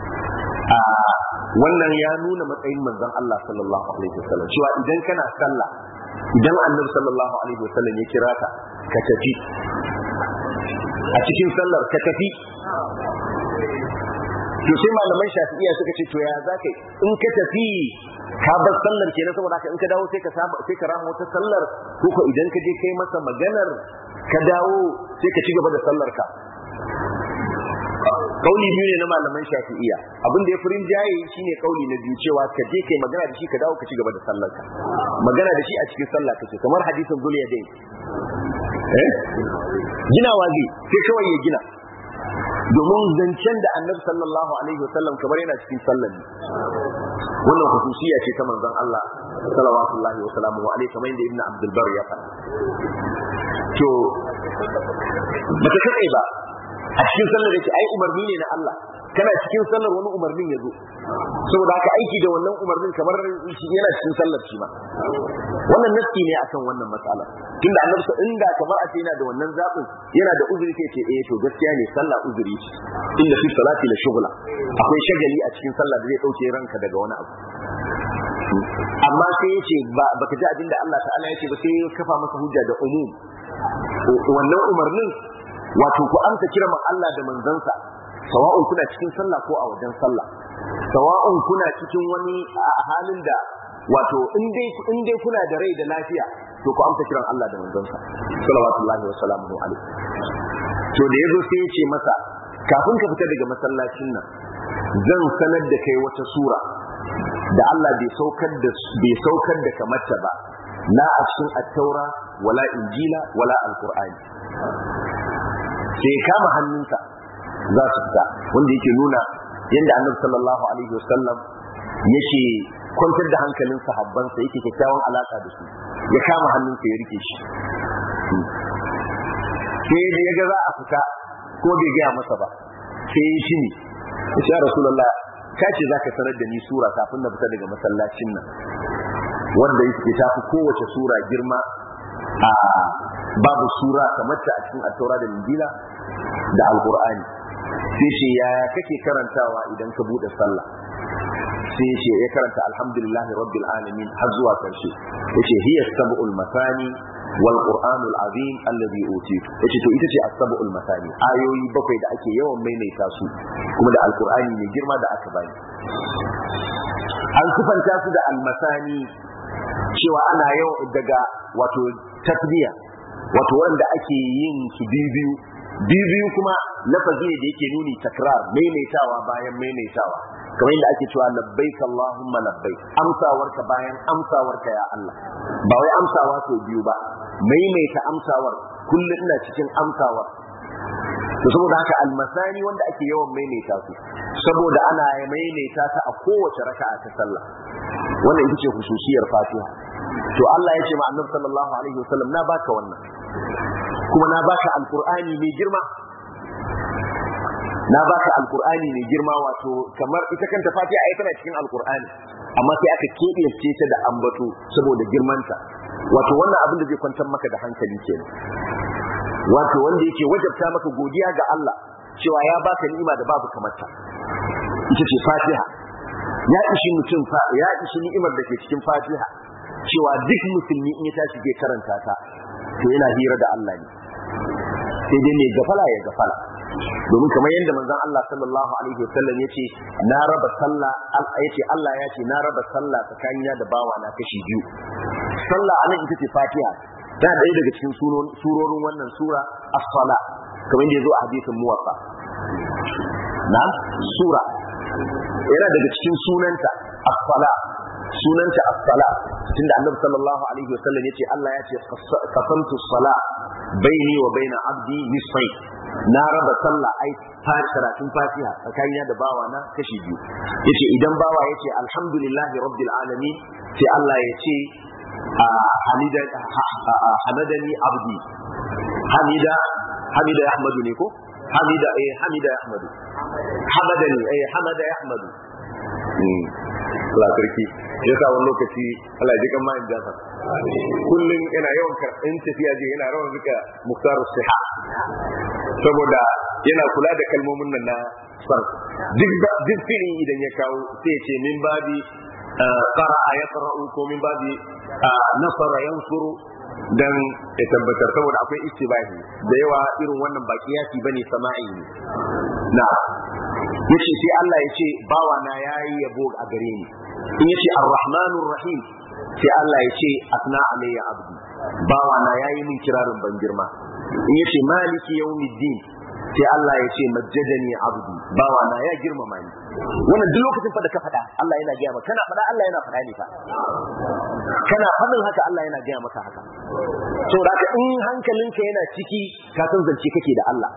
wannan ya nuna matsayin manzon Allah sallallahu alaihi wasallam cewa idan kana sallah, idan Annabi sallallahu alaihi wasallam ya kira ka ka tafi a cikin sallar ka tafi. To sai malaman Shafi'iyya suka ce to ya zaka in ka tafi ka bar sallar kenan, saboda haka in ka dawo sai ka rama wata sallar, ko ko idan ka je kai masa maganar ka dawo sai ka ci gaba da sallar ka. Kauli biyu ne na malaman Shafi'iyya, abin da ya furin jaye shine kauli na biyu, cewa ka je kai magana da shi ka dawo ka ci gaba da sallar ka, magana da shi a cikin sallah kake, kamar hadisin Zuliyadain ginawa zai sai kawai ya gina, domin zancen da Annabi sallallahu alaihi wasallam kamar yana cikin sallar ne. Wannan khususiyya ce ta manzon Allah sallallahu wa sallam alaihi, kamar yadda Ibn Abdul Barr ya faɗa. To baka kai ba a cikin sallar da ke ai umarni ne na Allah, kana cikin sallar wani umarnin ya zo, saboda haka aiki da wannan umarnin kamar yana cikin sallar shi ma. Wannan nasi ne akan wannan matsala, tunda Annabi inda kamar a ce yana da wannan zabin, yana da uzuri sai ce to gaskiya ne sallah uzuri ce, inda fi salati la shughla, akwai shagali a cikin sallah da zai dauke ranka daga wani abu. Amma sai ya ce baka ji abin da Allah ta'ala ya ce ba, sai ya kafa masa hujja da umum, wannan umarnin wato ku amsa kiran Allah da manzansa, sawa'un kuna cikin sallah ko a wajen sallah, sawa'un kuna cikin wani halin da wato in dai kuna da rai da lafiya, to ku amsa kiran Allah da manzansa sallallahu wa sallamu alaihi. To da yazo sai ya ce masa kafin ka fita daga masallacin nan zan sanar da kai wata sura da Allah bai saukar da kamarta ba, la a cikin at-taura wala injila wala al-qur'ani. Sai kama hannunsa za su fita, wanda yake nuna yadda Annabi sallallahu alaihi wasallam yake kwantar da hankalin sahabbansa, yake kyakkyawan alaka da su, ya kama hannunsa ya rike shi. Sai da ya ga za a fita ko bai gaya masa ba, sai ya shi ne ya ce Rasulullah ka ce za ka sanar da ni sura kafin na fita daga masallacin nan, wanda yake tafi kowace sura girma, a babu sura kamar ta a cikin at-taura da injila da al-qur'ani. Sai ce ya kake karantawa idan ka bude sallah? Sai ce ya karanta alhamdulillahi rabbil alamin har zuwa karshe, yace hiya sab'ul masani wal qur'anul azim alladhi utitu, yace to ita ce as-sab'ul masani, ayoyi bakwai da ake yawan maimaita su, kuma da al-qur'ani mai girma da aka bani. An sifanta su da al-masani cewa ana yau daga wato tasbiya, wato wanda ake yin su biyu kuma lafazi ne da yake nuni takrar, maimaitawa bayan maimaitawa. kamar yadda ake cewa labbaik Allahumma labbaik, amsawarka bayan amsawarka ya Allah, ba wai amsawa sau biyu ba, maimaita amsawar, kullum ina cikin amsawar. To saboda haka almasani wanda ake yawan maimaita su, saboda ana maimaita ta a kowace raka'a ta sallah, wannan ita ce hususiyar Fatiha. To Allah ya ce ma Annabi sallallahu alaihi wasallam, na baka wannan, kuma na baka alqur'ani mai girma, na baka alqur'ani mai girma, wato kamar ita kanta Fatiha ai tana cikin alqur'ani, amma sai aka keɓance ta da ambato saboda girmanta. Wato wannan abin da zai kwantar maka da hankali kenan, wato wanda yake wajabta maka godiya ga Allah cewa ya baka ni'ima da babu kamarta, ita ce Fatiha. Ya ishi mutum ya ishi ni'imar da ke cikin Fatiha cewa duk musulmi in ya tashi zai karanta ta to yana hira da Allah ne, sai dai mai gafala ya gafala. Domin kamar yadda manzon Allah sallallahu alaihi wasallam yace, na raba sallah, yace Allah ya ce na raba sallah tsakanina da bawa na kashi biyu. Sallah anan ita ce Fatiha, ta ɗaya daga cikin surorin wannan sura as-sala, kamar yadda yazo a hadisin muwatta. Na sura yana daga cikin sunanta as-sala, sunanta as-sala, tunda Annabi sallallahu alaihi wasallam yace Allah ya ce qasamtu as-sala baini wa baina abdi nisfain, na raba sallah ai karatun Fatiha tsakanina da bawa na kashi biyu. Yace idan bawa yace alhamdulillahi rabbil alamin, sai Allah ya ce hamadani abdi, hamida yahmadu ne ko hamida yahmadu, hamada yahmadu. Allah sarki ya sa wani lokaci Allah ya ji kan ma'in jasa kullum yana yawan karɓin tafiya je yana rawan zuka muktar siha, saboda yana kula da kalmomin nan na sarf. Duk fili idan ya kawo sai ya ce min babi qara'a yaqra'u ko min babi nasara yansuru, dan ya tabbatar, saboda akwai istibahi da yawa irin wannan ba kiyasi bane, sama'i ne. Na yace sai Allah ya ce bawa na yayi yabo a gare ni, in yace ar-rahmanur rahim sai Allah ya ce asna alayya abdi, bawa na yayi min kirarin ban girma. In yace maliki yawmiddin sai Allah ya ce majjadani abdi, bawa na ya girmama ni. Wannan duk lokacin fa da ka faɗa Allah yana gaya maka, kana faɗa Allah yana faɗa ne fa, kana faɗin haka Allah yana gaya maka haka. To da in hankalinka yana ciki ka san zance kake da Allah.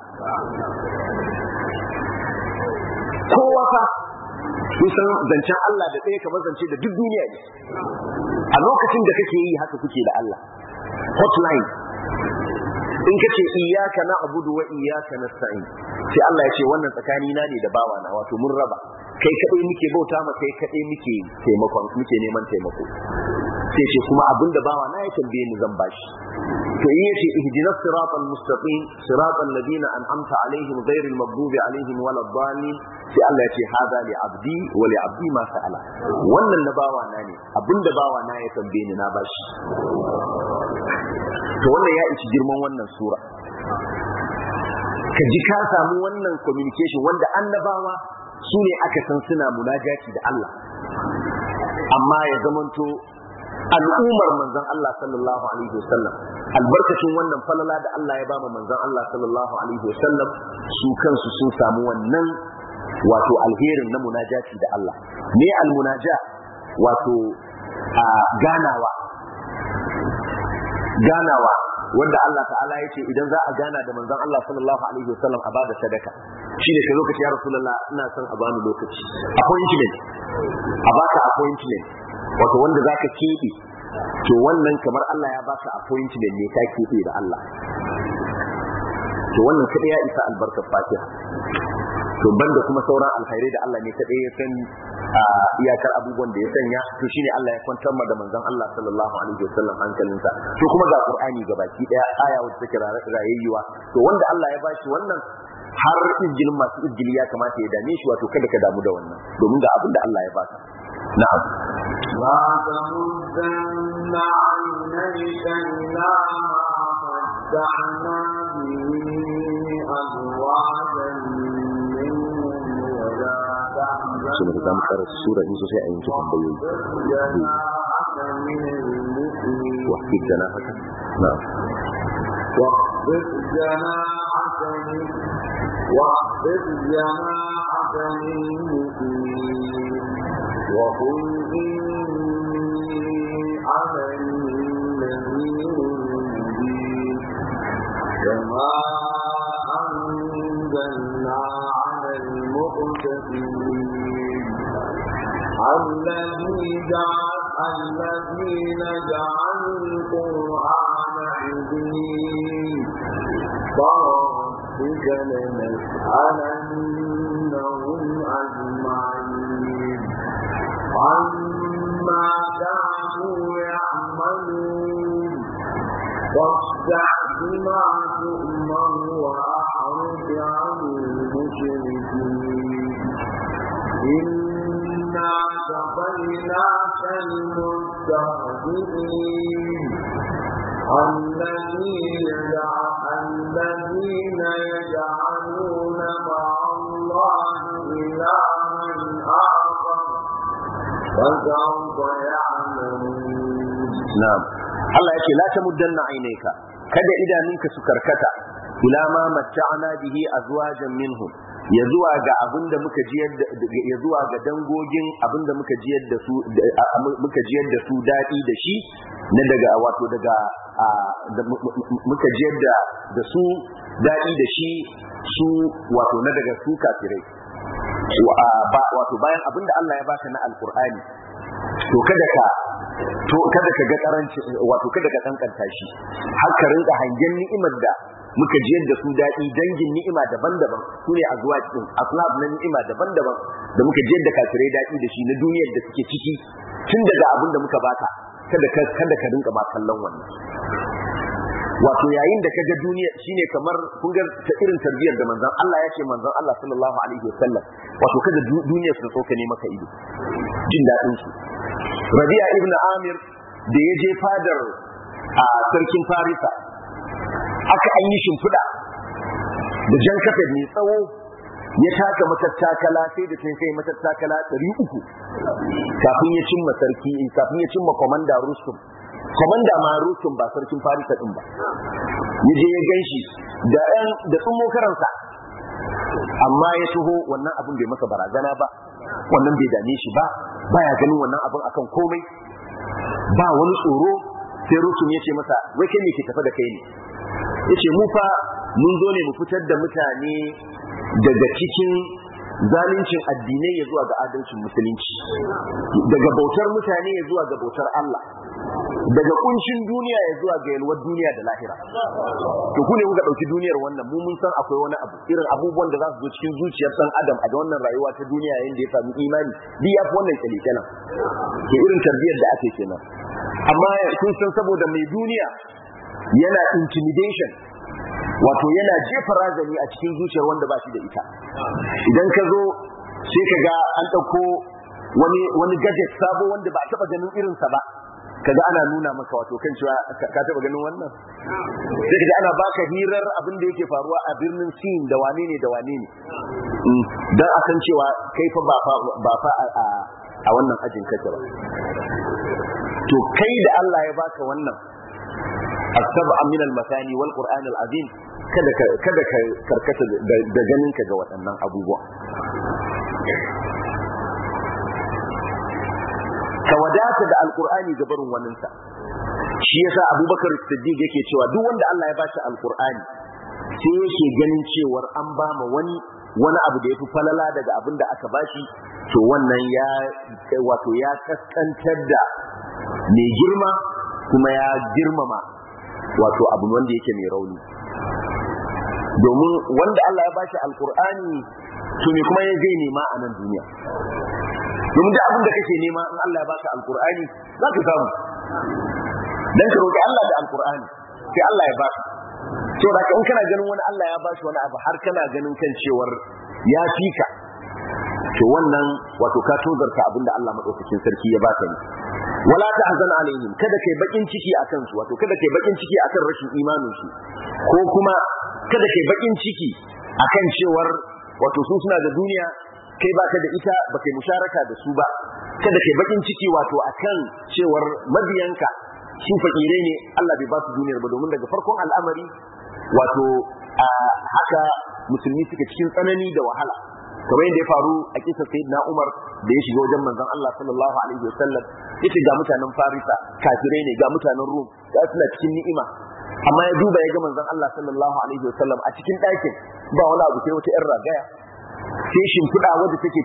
Kowa fa kusan zancen Allah da ɗaya kamar zance da duk duniya ne. A lokacin da kake yi haka kuke da Allah. Hotline in kace iyyaka na'budu wa iyyaka nasta'in, sai Allah ya ce wannan tsakani na ne da bawa na, wato mun raba, kai kadai muke bauta ma, kai kadai muke neman taimako. Sai ce kuma abinda bawa na ya tambaye ni zan bashi. To in yace ihdinas siratal mustaqim siratal ladina an'amta alaihim ghairil maghdubi alaihim waladdallin, sai Allah ya ce hada li abdi wa li abdi ma sa'ala, wannan na bawa na ne, abinda bawa na ya tambaye ni na bashi. To wannan ya ishi girman wannan sura, ka ji ka samu wannan communication wanda annabawa su ne aka san suna munajati da Allah, amma ya zamanto al'ummar manzon Allah sallallahu alaihi wasallam albarkacin wannan falala da Allah ya bama manzon Allah sallallahu alaihi wasallam, su kansu sun samu wannan wato alherin na munajati da Allah. Me almunaja? Wato ganawa wanda Allah ta'ala ya ce idan za a gana da manzon Allah sallallahu alaihi wasallam a bada sadaka, shi ne kai lokaci ya Rasulullah ina son a bani lokaci, appointment, a baka appointment, wato wanda zaka keɓe, to wannan kamar Allah ya baka appointment ne ka keɓe da Allah. To wannan kadai ya isa albarkar Fatiha. To banda kuma sauran alkhairai da Allah ne kadai ya san iyakar abubuwan da ya sanya, to shine Allah ya kwantar da manzon Allah sallallahu alaihi wasallam hankalinsa. To kuma ga Qur'ani gabaki daya aya wacce take rayayyuwa, to wanda Allah ya bashi wannan har izgilin masu izgili ya kamata ya dame shi, wato kada ka damu da wannan, domin ga abin da Allah ya baka. Na'am. La tamuddanna 'aynayka ila ma matta'na bihi azwajan su da ta mukar sura in sai a yanki tambayoyi wa hidana haka na واخفض جناحك للمؤمنين وقل إني أنا النذير المبين كما أنزلنا على المقتسمين الذين جعلوا القرآن عظيم فربك لنسألنهم أجمعين عما كانوا يعملون فاصدع بما تؤمر وأعرض عن المشركين إنا كفيناك المستهزئين الذين يجعلون مع الله إلها آخر فسوف يعلمون. نعم Allah yake la tamuddanna aynaka kada idanunka su karkata ila ma matta'na bihi azwajan minhum ya zuwa ga abinda muka jiyar ya zuwa ga dangogin abinda muka jiyar da su dadi da shi na daga wato daga muka jiyar da su dadi da shi su wato na daga su kafirai wato bayan abinda Allah ya baka na alqur'ani to kada ka ga karanci wato kada ka kankanta shi har ka rinka hangen ni'imar da muka jiyar da su daɗi dangin ni'ima daban-daban su ne azwaj din aslab na ni'ima daban-daban da muka jiyar da kafirai daɗi da shi na duniyar da suke ciki tun daga abin da muka baka kada ka rinka ba kallon wannan wato yayin da kaga duniya shine kamar kun ga ta irin tarbiyar da manzon Allah ya ce manzon Allah sallallahu alaihi wasallam wato kada duniyar su tsoka ne maka ido jin daɗin su Rabi'a ibn Amir da ya je fadar a sarkin Farisa aka an yi shimfiɗa da jan kafe mai tsawo ya taka matattakala sai da sai kai matattakala 300 kafin ya cimma sarki kafin ya cimma komanda Rustum komanda ma Rustum ba sarkin Farisa din ba ya je ya ganshi da tsummo karansa amma ya taho wannan abin bai masa barazana ba wannan bai dame shi ba baya ganin wannan abin akan komai ba wani tsoro sai Rustum ya ce masa wai kai ne ke tafi da kai ne yace mu fa mun zo ne mu fitar da mutane daga cikin zalincin addinai ya zuwa ga adalcin musulunci daga bautar mutane ya zuwa ga bautar Allah daga kuncin duniya ya zuwa ga yalwar duniya da lahira to ku ne kuka dauki duniyar wannan mu mun san akwai wani abu irin abubuwan da za su zo cikin zuciyar dan adam a ga wannan rayuwa ta duniya yayin da ya samu imani bi ya fi wannan kalikenan ke irin tarbiyyar da ake kenan amma kun san saboda mai duniya yana intimidation wato yana jefa razani a cikin zuciyar wanda ba shi da ita idan ka zo sai ka ga an ɗauko wani gadget sabo wanda ba a taɓa ganin irinsa ba kaga ana nuna maka wato kan cewa ka taɓa ganin wannan sai kaga ana baka hirar abin da yake faruwa a birnin Sin da wane ne dan a san cewa kai fa ba fa a wannan ajin kake ba to kai da Allah ya baka wannan السبع من المثاني والقرآن العظيم kada ka karkata da ganin ka ga waɗannan abubuwa ka wadata da alqur'ani ga barin waninsa shi yasa Abubakar Siddiq yake cewa duk wanda Allah ya bashi alqur'ani sai yake ganin cewar an ba ma wani abu da yafi falala daga abin da aka bashi to wannan ya kaskantar da mai girma kuma ya girmama wato abu wanda yake mai rauni domin wanda Allah ya bashi alqur'ani to ne kuma ya zai nema a nan duniya domin duk abin da kake nema in Allah ya baka alqur'ani za ka samu dan ka roki Allah da alqur'ani sai Allah ya baka to da in kana ganin wani Allah ya bashi wani abu har kana ganin kan cewar ya fika to wannan wato ka tozarta abin da Allah madaukakin sarki ya baka ne wala tahzan alaihim kada kai bakin ciki akan su wato kada kai bakin ciki akan rashin imanin su ko kuma kada kai bakin ciki akan cewar wato su suna da duniya kai baka da ita baka musharaka da su ba kada kai bakin ciki wato akan cewar mabiyanka su fakire ne Allah bai ba su duniyar ba domin daga farkon al'amari wato haka musulmi suke cikin tsanani da wahala kamar yadda ya faru a kisa sayyidina Umar da ya shiga wajen manzon Allah sallallahu alaihi wasallam yace ga mutanen Farisa kafirai ne, ga mutanen Rum ga suna cikin ni'ima, amma ya duba ya ga manzon Allah sallallahu alaihi wasallam a cikin ɗakin ba wani abu sai wata 'yan ragaya, sai shimfiɗa wadda take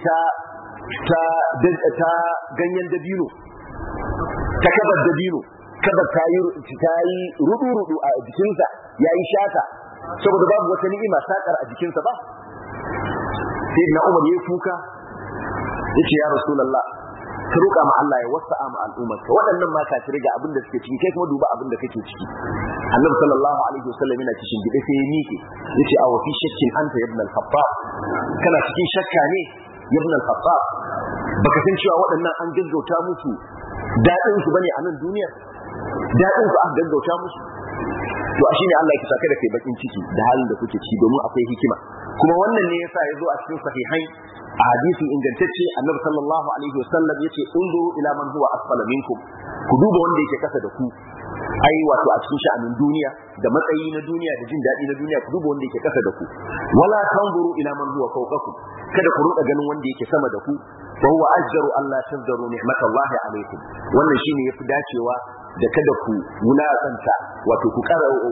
ta ganyen dabino, ta kabar dabino, kabar ta yi rudu-rudu a jikinsa, ya yi shata saboda babu wata ni'ima sakar a jikinsa ba. sai na Umar ya kuka yace ya Rasulullah ka roƙa ma Allah ya wasa'a ma al'ummar ka, waɗannan ma ka ga abin da suke ciki, kai kuma duba abin da kake ciki. Annabi sallallahu alaihi wasallam yana cikin gida sai ya miƙe yace a wafi shakkin anta ibn al-Khattab, kana cikin shakka ne ibn al-Khattab, baka san cewa waɗannan an gaggauta musu dadin su bane a nan duniyar, dadin su an gaggauta musu. To a shine Allah ya saka da kai bakin ciki da halin da kuke ciki, domin akwai hikima. Kuma wannan ne yasa yazo a cikin sahihai a hadisi ingantacce Annabi sallallahu alaihi wasallam yace unzuru ila man huwa asfala minkum, ku duba wanda yake kasa da ku, ai wato a cikin sha'anin duniya da matsayi na duniya da jin daɗi na duniya, ku duba wanda yake kasa da ku. Wala tanzuru ila man huwa fawqakum, kada ku rinka ganin wanda yake sama da ku. Fa huwa ajdaru alla tazdaru ni'matallahi alaikum, wannan shine yafi dacewa da kada ku wulaƙanta wato ku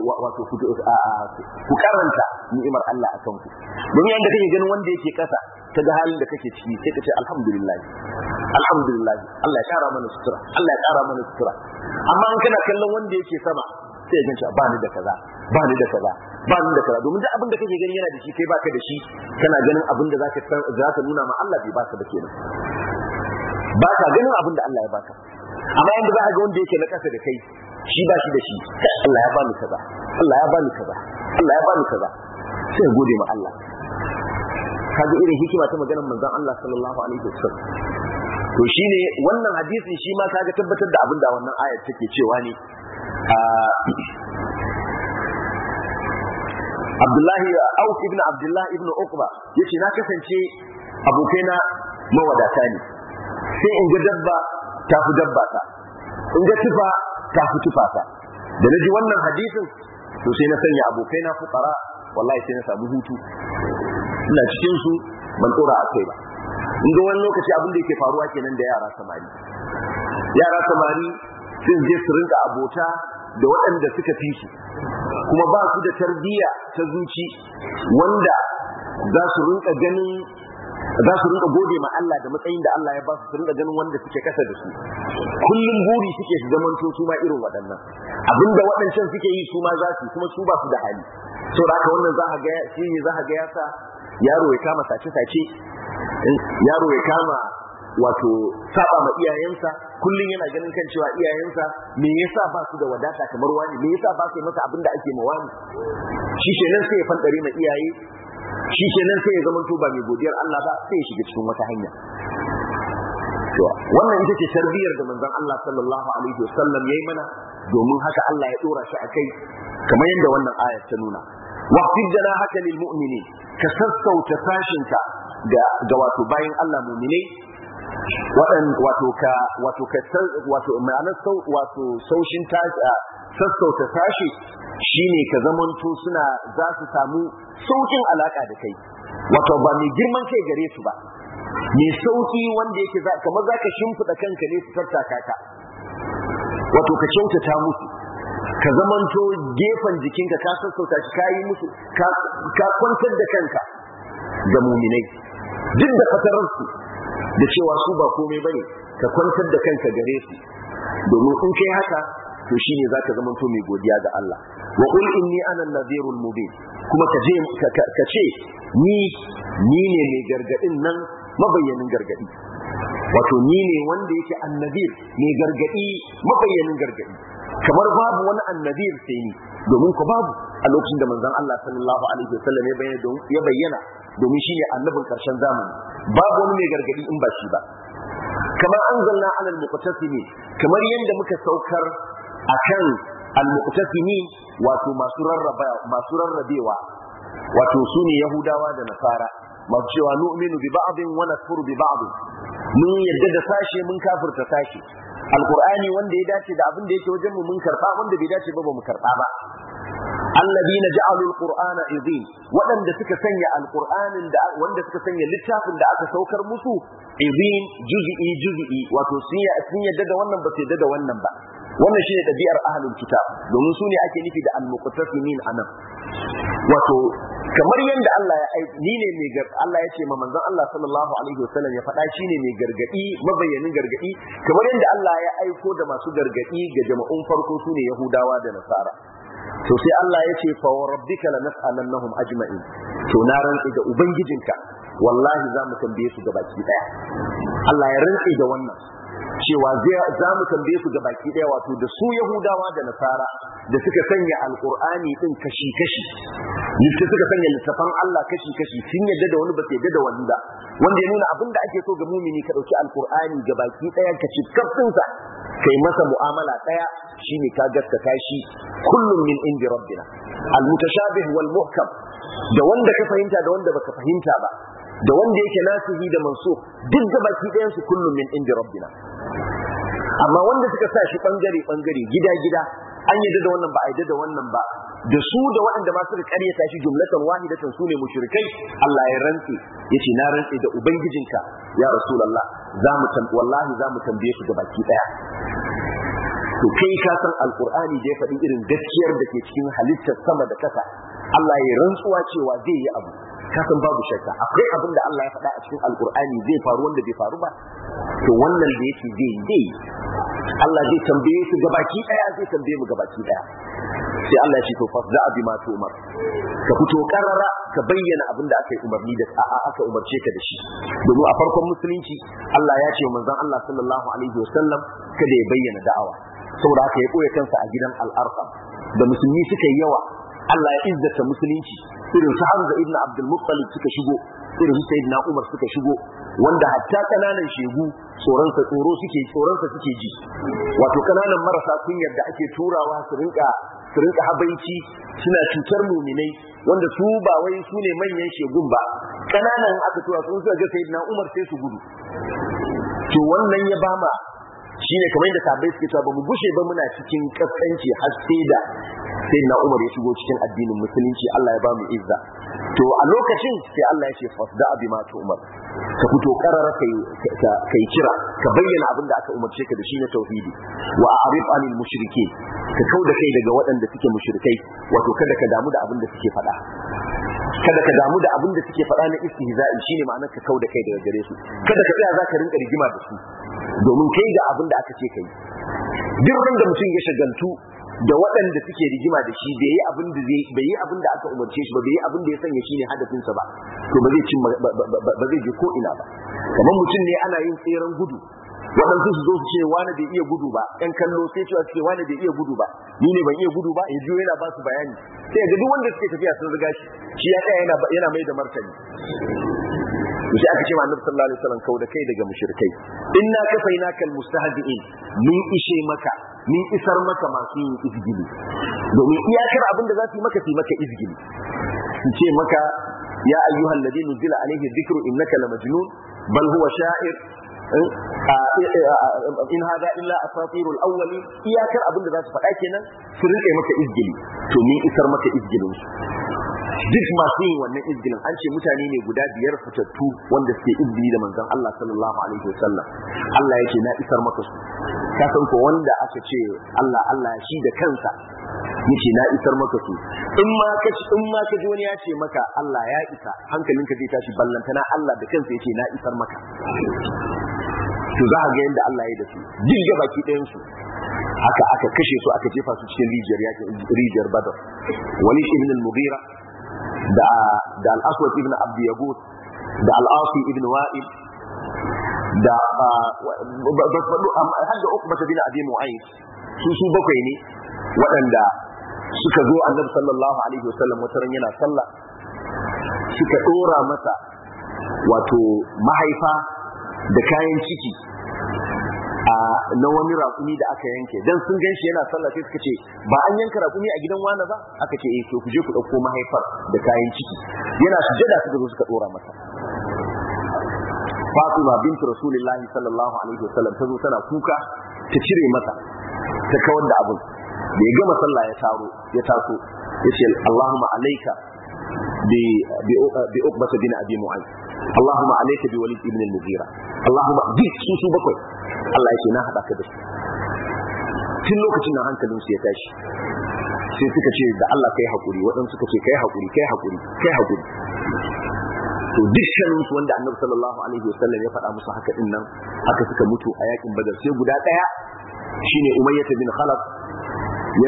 karanta ni'imar Allah a kanku. Don yanda kake ganin wanda yake kasa kaga halin da kake ciki sai ka ce alhamdulillah alhamdulillah, Allah ya kara mana sutura, Allah ya kara mana sutura. Amma in kana kallon wanda yake sama sai ya ganci ba ni da kaza ba ni da kaza ba ni da kaza, domin duk abin da kake gani yana da shi kai baka da shi, kana ganin abin da zaka nuna ma Allah bai baka ba kenan, baka ganin abin da Allah ya baka. Amma yanda za ka ga wanda yake na kasa da kai shi ba shi da shi, Allah ya bani kaza Allah ya bani kaza Allah ya bani kaza, sai gode ma Allah. Kaga irin hikima ta maganar manzon Allah sallallahu alaihi wasallam. To shine wannan hadisin shi ma kaga tabbatar da abin da wannan ayar take cewa ne. Abdullahi Auf ibn Abdullah ibn Uqba yace na kasance abokaina mawadata ne, sai in ga dabba ta fi dabba ta, in ga tufa ta fi tufa ta. Da naji wannan hadisin to sai na sanya abokaina fuqara, wallahi sai na samu hutu, ina cikin su ban tsora a kai ba. In ga wani lokaci abin da yake faruwa kenan da yara samari sun je su rinka abota da waɗanda suka fi su, kuma ba su da tarbiyya ta zuci wanda za su rinka gode ma Allah da matsayin da Allah ya ba su rinka ganin wanda suke kasa da su. Kullum buri suke su zamanto su ma irin waɗannan abinda waɗancan suke yi su ma za su, kuma su ba su da hali. Saboda haka wannan za ka ga ya sa yaro ya kama sace-sace, yaro ya kama wato saba ma iyayensa, kullum yana ganin kan cewa iyayensa me yasa ba su da wadata kamar wani, me yasa ba su masa abin da ake ma wani. Shi kenan sai ya fandare ma iyaye, shi kenan sai ya zamanto ba mai godiyar Allah ba, sai ya shiga cikin wata hanya. To wannan ita ce tarbiyar da manzon Allah sallallahu alaihi wasallam yayi mana, domin haka Allah ya dora shi akai, kamar yadda wannan ayar ta nuna. Waqfid janahaka lil mu'minin, ka sassauta sashinka ga wato bayin Allah mu'minai, sassauta sashi shine ka zamanto za su samu saukin alaka da kai, wato ba mai girman kai gare su ba, mai sauki wanda yake kamar za ka shimfiɗa kanka ne su tattaka ka, wato ka kyautata musu, ka zamanto gefen jikinka ka sassauta shi, ka yi musu, ka kwantar da kanka ga muminai duk da fatararsu da cewa su ba komai bane, ka kwantar da kanka gare su, domin in kai haka to shine zaka zamanto mai godiya ga Allah. Wa qul inni ana an-nadhirul mubin, kuma ka ce ni ne mai gargadin nan mabayyanin gargadi, wato ni ne wanda yake annadir mai gargadi mabayyanin gargadi, kamar babu wani annadir sai ni, domin ko babu a lokacin da manzon Allah sallallahu alaihi wasallam ya bayyana, domin shi ne annabin karshen zamani, babu wani mai gargadi in ba shi ba. Kamar anzalna ala al-muqtasimi, kamar yadda muka saukar akan al-muqtasimi, wato masu rarrabewa, wato su ne Yahudawa da Nasara, masu cewa nu'minu bi ba'din wa nakfuru bi ba'd, mun yadda da sashe mun kafirta sashe. Alqur'ani wanda ya dace da abin da yake wajen mu mun karba, wanda bai dace ba mu karba ba. alladina ja'alul qur'ana idin wadanda suka sanya alqur'anin da wanda suka sanya littafin da aka saukar musu idin juz'i wato sun yadda da wannan ba su yadda da wannan ba wannan shine dabi'ar ahlul kitab domin su ne ake nufi da al-muqtasimin anan wato kamar yanda Allah ya ni ne mai Allah ya ce ma manzon Allah sallallahu alaihi wasallam ya faɗa shine mai gargadi mabayyanin gargadi kamar yanda Allah ya aiko da masu gargadi ga jama'un farko sune Yahudawa da Nasara to sai Allah ya ce fa rabbika lanas'alannahum ajma'in to na rantsi da ubangijinka wallahi za mu tambaye su gabaki daya Allah ya rantsi da wannan cewa za mu tambaye su gabaki daya wato da su Yahudawa da Nasara da suka sanya alqur'ani din kashi-kashi suka sanya littafan Allah kashi-kashi sun yadda da wani ba sai yadda da wani ba wanda ya nuna abin da ake so ga mumini ka dauki alqur'ani gabaki daya ka ci kafin sa kai masa mu'amala daya shine ka gaskata shi kullum min indi rabbina al-mutashabih wal muhkam da wanda ka fahimta da wanda baka fahimta ba da wanda yake nasihi da mansukh duk da baki ɗayan su kullum min indi rabbina amma wanda suka sa shi bangare gida an yadda da wannan ba a yadda da wannan ba da su da waɗanda ma suka karyata shi jumlatan wahidatan su ne mushrikai Allah ya rantse yace na rantse da ubangijinka ya rasulullah wallahi za mu tambaye su da baki ɗaya to kai ka san alqur'ani da ya faɗi irin gaskiyar da ke cikin halittar sama da ƙasa Allah ya rantsuwa cewa zai yi abu ka san babu shakka akwai abin da Allah ya faɗa a cikin alqur'ani zai faru wanda bai faru ba to wannan da yake zai Allah zai tambaye su gabaki daya zai tambaye mu gabaki daya sai Allah ya ce to fasda bima tu'mar ka fito karara ka bayyana abin da aka yi umarni da aka umarce ka da shi domin a farkon musulunci Allah ya ce manzon Allah sallallahu alaihi wasallam kada ya bayyana da'awa saboda haka ya koya kansa a gidan al-Arqam da musulmi suka yi yawa Allah ya izzata musulunci irin su Hamza ibn Abdul Muttalib suka shigo irin su Sayyidina Umar suka shigo wanda hatta kananan shegu tsoronsa suke ji wato kananan marasa kunyar da ake turawa su rinka habaici suna cutar muminai wanda su ba wai su ne manyan shegun ba kananan aka tura sun suka ga Sayyidina Umar sai su gudu to wannan ya bama shine kamar yadda sahabbai suke cewa bamu gushe ba muna cikin kaskanci har sai da Sayyidina Umar ya shigo cikin addinin musulunci Allah ya bamu izza to a lokacin sai Allah ya ce fasda bima tu'mar ka fito karara kai kira ka bayyana abin da aka umarce ka da shi na tauhidi wa a'rif anil mushrikeen ka kauda kai daga waɗanda suke mushrikai wato kada ka damu da abin da suke faɗa kada ka damu da abin da suke faɗa na istihza'i shine ma'anar ka kauda kai daga gare su kada ka tsaya zaka rinka rigima da su domin kai da abin da aka ce kai duk wanda mutum ya shagaltu da waɗanda suke rigima da shi bai yi abin da aka umarce shi ba bai yi abin da ya sanya shi ne hadafinsa ba to ba zai je ko ina ba kamar mutum ne ana yin tseren gudu waɗansu su zo su ce wani bai iya gudu ba ƴan kallo sai cewa su ce wani bai iya gudu ba ni ne ban iya gudu ba ya biyo yana ba su bayani sai ga duk wanda suke tafiya sun riga shi ya tsaya yana mai da martani sai aka ce ma annabi sallallahu alaihi wasallam kauda kai daga mushrikai inna kafainakal mustahzi'in mun ishe maka mun isar maka masu yin izgili domin iyakar abin da za su yi maka izgili su ce maka ya ayyuhal ladina nuzila alaihi dhikru innaka lamajnun bal huwa sha'ir in hada illa asatirul awwalin iyakar abin da za su faɗa kenan su rinƙe maka izgili to mun isar maka izgilin su duk masu yin wannan izgilin an ce mutane ne guda 5 fitattu wanda suke izgili da manzon Allah sallallahu alaihi wasallam Allah yake na isar maka su ka san ko wanda aka ce Allah shi da kansa yace na isar maka su in ma ka ji wani ya ce maka Allah ya isa hankalinka zai tashi ballantana Allah da kansa yace na isar maka to za a ga yadda Allah ya da su duk da baki ɗayan su aka kashe su aka jefa su cikin rijiyar Badr Walid ibn al-Mughira da al-Aswad ibn Abd Yaghut da al-Asi ibn Wa'il da hadda Uqbah bin Abi Mu'ayth su bakwai ne waɗanda suka zo Annabi sallallahu alaihi wasallam wata ran yana sallah suka dora masa wato mahaifa da kayan ciki na wani raƙumi da aka yanke dan sun ganshi yana sallah sai suka ce ba an yanka raƙumi a gidan wani ba aka ce to ku je ku dauko mahaifar da kayan ciki yana sujada suka zo suka dora masa Fatima bint Rasulullah sallallahu alaihi wasallam ta zo tana kuka ta cire masa ta kawar da abin da ya gama sallah ya taso yace Allahumma alayka bi Uqbah bin Abi Mu'ayth, Allahumma alayka bi Walid ibn al-Mughira, Allahumma bi su bakwai. Allah yace na hada ka da su. Tun lokacin nan hankalin su ya tashi, sai suka ce da Allah kai hakuri, waɗansu suka ce kai hakuri. To dukkanin su wanda Annabi sallallahu alaihi wasallam ya faɗa musu haka din nan, haka suka mutu a yakin Badar. Sai guda ɗaya shine Umayyah bin Khalaf ya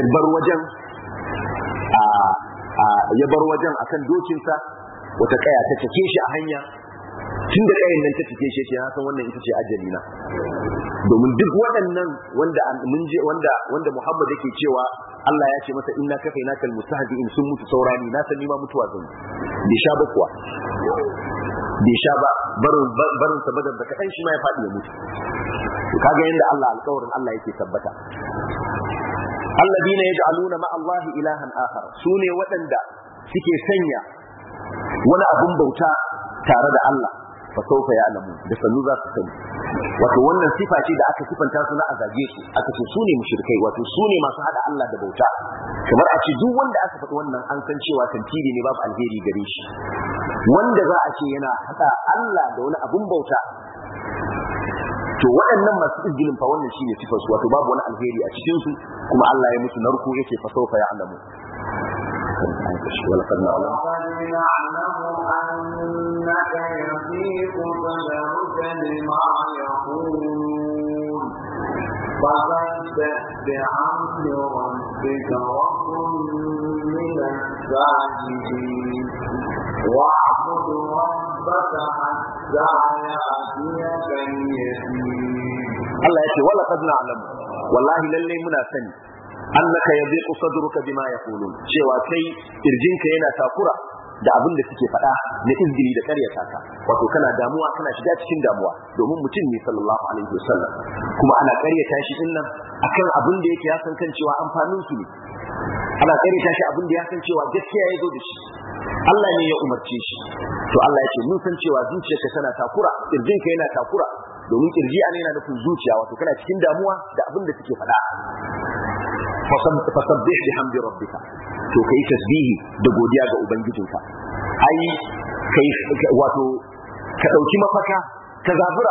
bar wajen akan dokinsa, wata kaya ta cike shi a hanya. Tun da kayan nan ta cike shi na san wannan ita ce ajali na, domin duk waɗannan wanda Muhammad yake cewa Allah ya ce masa inna kafainakal mustahzi'in sun mutu saurani, na san ni ma mutuwa zan bai sha ba kuwa, bai sha ba barin sa Badar da kaɗan shi ma ya faɗi ya mutu. Kaga yanda Allah alƙawarin Allah yake tabbata. alladina yaj'aluna ma Allah ilahan akhar, sune waɗanda suke sanya wani abun bauta tare da Allah, fa sawfa ya'lamu, da sannu za su sani. Wato wannan sifa ce da aka sifanta su na azage su, aka ce sune mushrikai, wato sune masu hada Allah da bauta. Kamar a ce duk wanda aka faɗi wannan an san cewa tantiri ne, babu alheri gare shi. Wanda za a ce yana hada Allah da wani abun bauta, to waɗannan masu izgilin fa wannan shine sifar su, wato babu wani alheri a cikin su, kuma Allah ya musu narko yace fa sawfa ya'lamu. ولقد نعلم أنك يضيق صدرك بما يقولون فسبح بحمد ربك وكن من الساجدين واعبد ربك حتى يأتيك اليقين. الله يقول ولقد نعلم والله للي منا سني annaka yadhiqu sadruka bima yaqulun, cewa kai kirjinka yana takura da abin da suke faɗa na izgili da ƙaryata ka, wato kana damuwa, kana shiga cikin damuwa, domin mutum ne sallallahu alaihi wasallam, kuma ana ƙaryata shi din nan akan abin da yake ya san kan cewa amfanin su ne, ana ƙaryata shi abin da ya san cewa gaskiya ya zo da shi, Allah ne ya umarce shi. To Allah ya ce mun san cewa zuciyarka tana takura, kirjinka yana takura, domin kirji ana yana nufin zuciya, wato kana cikin damuwa da abin da suke faɗa. fasabbih bihamdi rabbika, to kai tasbihi da godiya ga ubangijinka, ai kai wato ka dauki mafaka ka zabura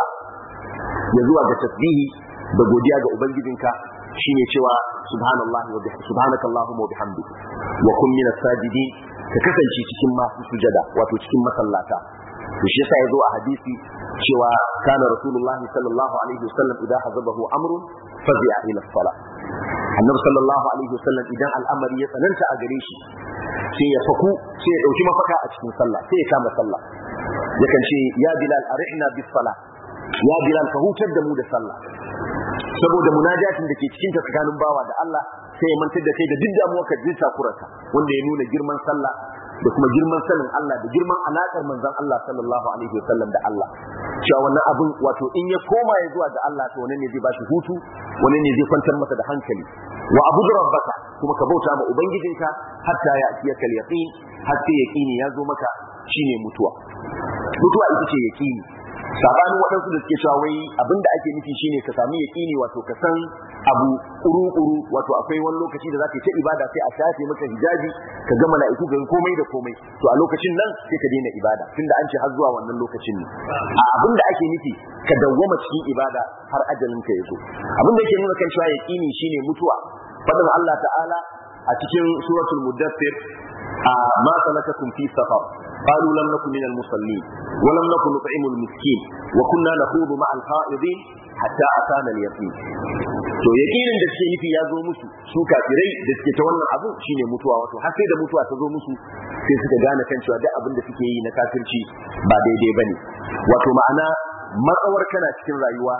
ya zuwa ga tasbihi da godiya ga ubangijinka, shine cewa subhanallahi wa bihamdihi, subhanakallahumma wa bihamdika wa kun minas sajidin, ka kasance cikin masu sujada, wato cikin masallata. To shi yasa yazo a hadisi cewa kana rasulullahi sallallahu alaihi wasallam idan hazabahu amrun fazi'a ila salat, annabi sallallahu alaihi wasallam idan al'amari ya tsananta a gare shi sai ya faku, sai ya dauki mafaka a cikin sallah, sai ya kama sallah, yakan ce ya bilal arihna bis salah, ya bilal ka hutar da mu da sallah, saboda munajatin da ke cikin ta tsakanin bawa da Allah, sai ya mantar da kai da duk damuwa ka ji takurarka, wanda ya nuna girman sallah da kuma girman sanin Allah da girman alaƙar manzon Allah sallallahu alaihi wasallam da Allah, cewa wannan abin wato in ya koma ya zuwa ga Allah, to wannan ne zai bashi hutu, wannan ne zai kwantar masa da hankali. Wa abudu rabbaka, kuma ka bauta ma ubangijinka hatta ya atiyaka al-yaqin, har sai yaqini ya zo maka, shine mutuwa. Mutuwa ita ce yaqini, sabanin waɗansu da suke cewa wai abinda ake nufi shine ka sami yaqini, wato ka san abu kuru-kuru, wato akwai wani lokaci da zaka yi ta ibada sai a shafe maka hijabi, ka ga mala'iku ga komai da komai, to a lokacin nan sai ka daina ibada, tunda an ce har zuwa wannan lokacin ne. Abinda ake nufi ka dawwama cikin ibada har ajalin ka yazo. Abinda yake nuna kan cewa yaqini shine mutuwa, fadin Allah ta'ala a cikin suratul mudaththir, ma salakakum fi safar qalu lam nakun minal musallin wa lam nakun nut'imul miskin wa kunna nakhudu ma'al kha'idin hatta atana al-yaqin. To yaqinin da suke nufi ya zo musu, su kafirai da suke ta wannan abu shine mutuwa, wato har sai da mutuwa ta zo musu sai suka gane kan cewa duk abin da suke yi na kafirci ba daidai bane. Wato ma'ana matsawar kana cikin rayuwa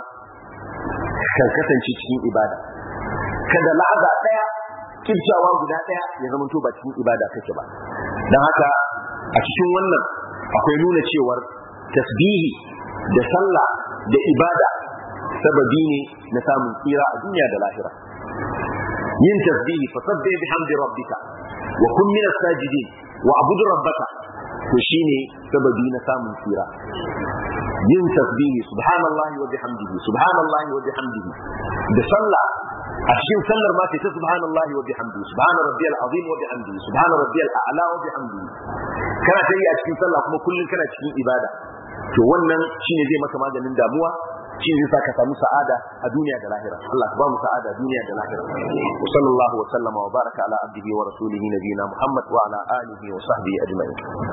kan kasance cikin ibada, kada la'aza daya, kibcawa guda daya ya zama to ba cikin ibada kake ba. Dan haka a cikin wannan akwai nuna cewar tasbihi da sallah da ibada sababi ne na samun tsira a duniya da lahira. Yin tasbihi fasabbih bihamdi rabbika wa kun minas sajidin wa abud rabbaka, to shine sababi na samun tsira. Yin tasbihi subhanallahi wa bihamdihi, subhanallahi wa bihamdihi, da sallah a cikin sallar ma sai ta subhanallahi wa bihamdihi subhana rabbiyal azim wa bihamdihi subhana rabbiyal a'la wa bihamdihi kana ta yi a cikin sallah kuma kullun kana cikin ibada to wannan shine zai maka maganin damuwa shi zai saka samu sa'ada a duniya da lahira Allah ka ba mu sa'ada duniya da lahira wa sallallahu wa sallama wa baraka ala abdihi wa rasulihi nabiyina Muhammad wa ala alihi wa sahbihi ajma'in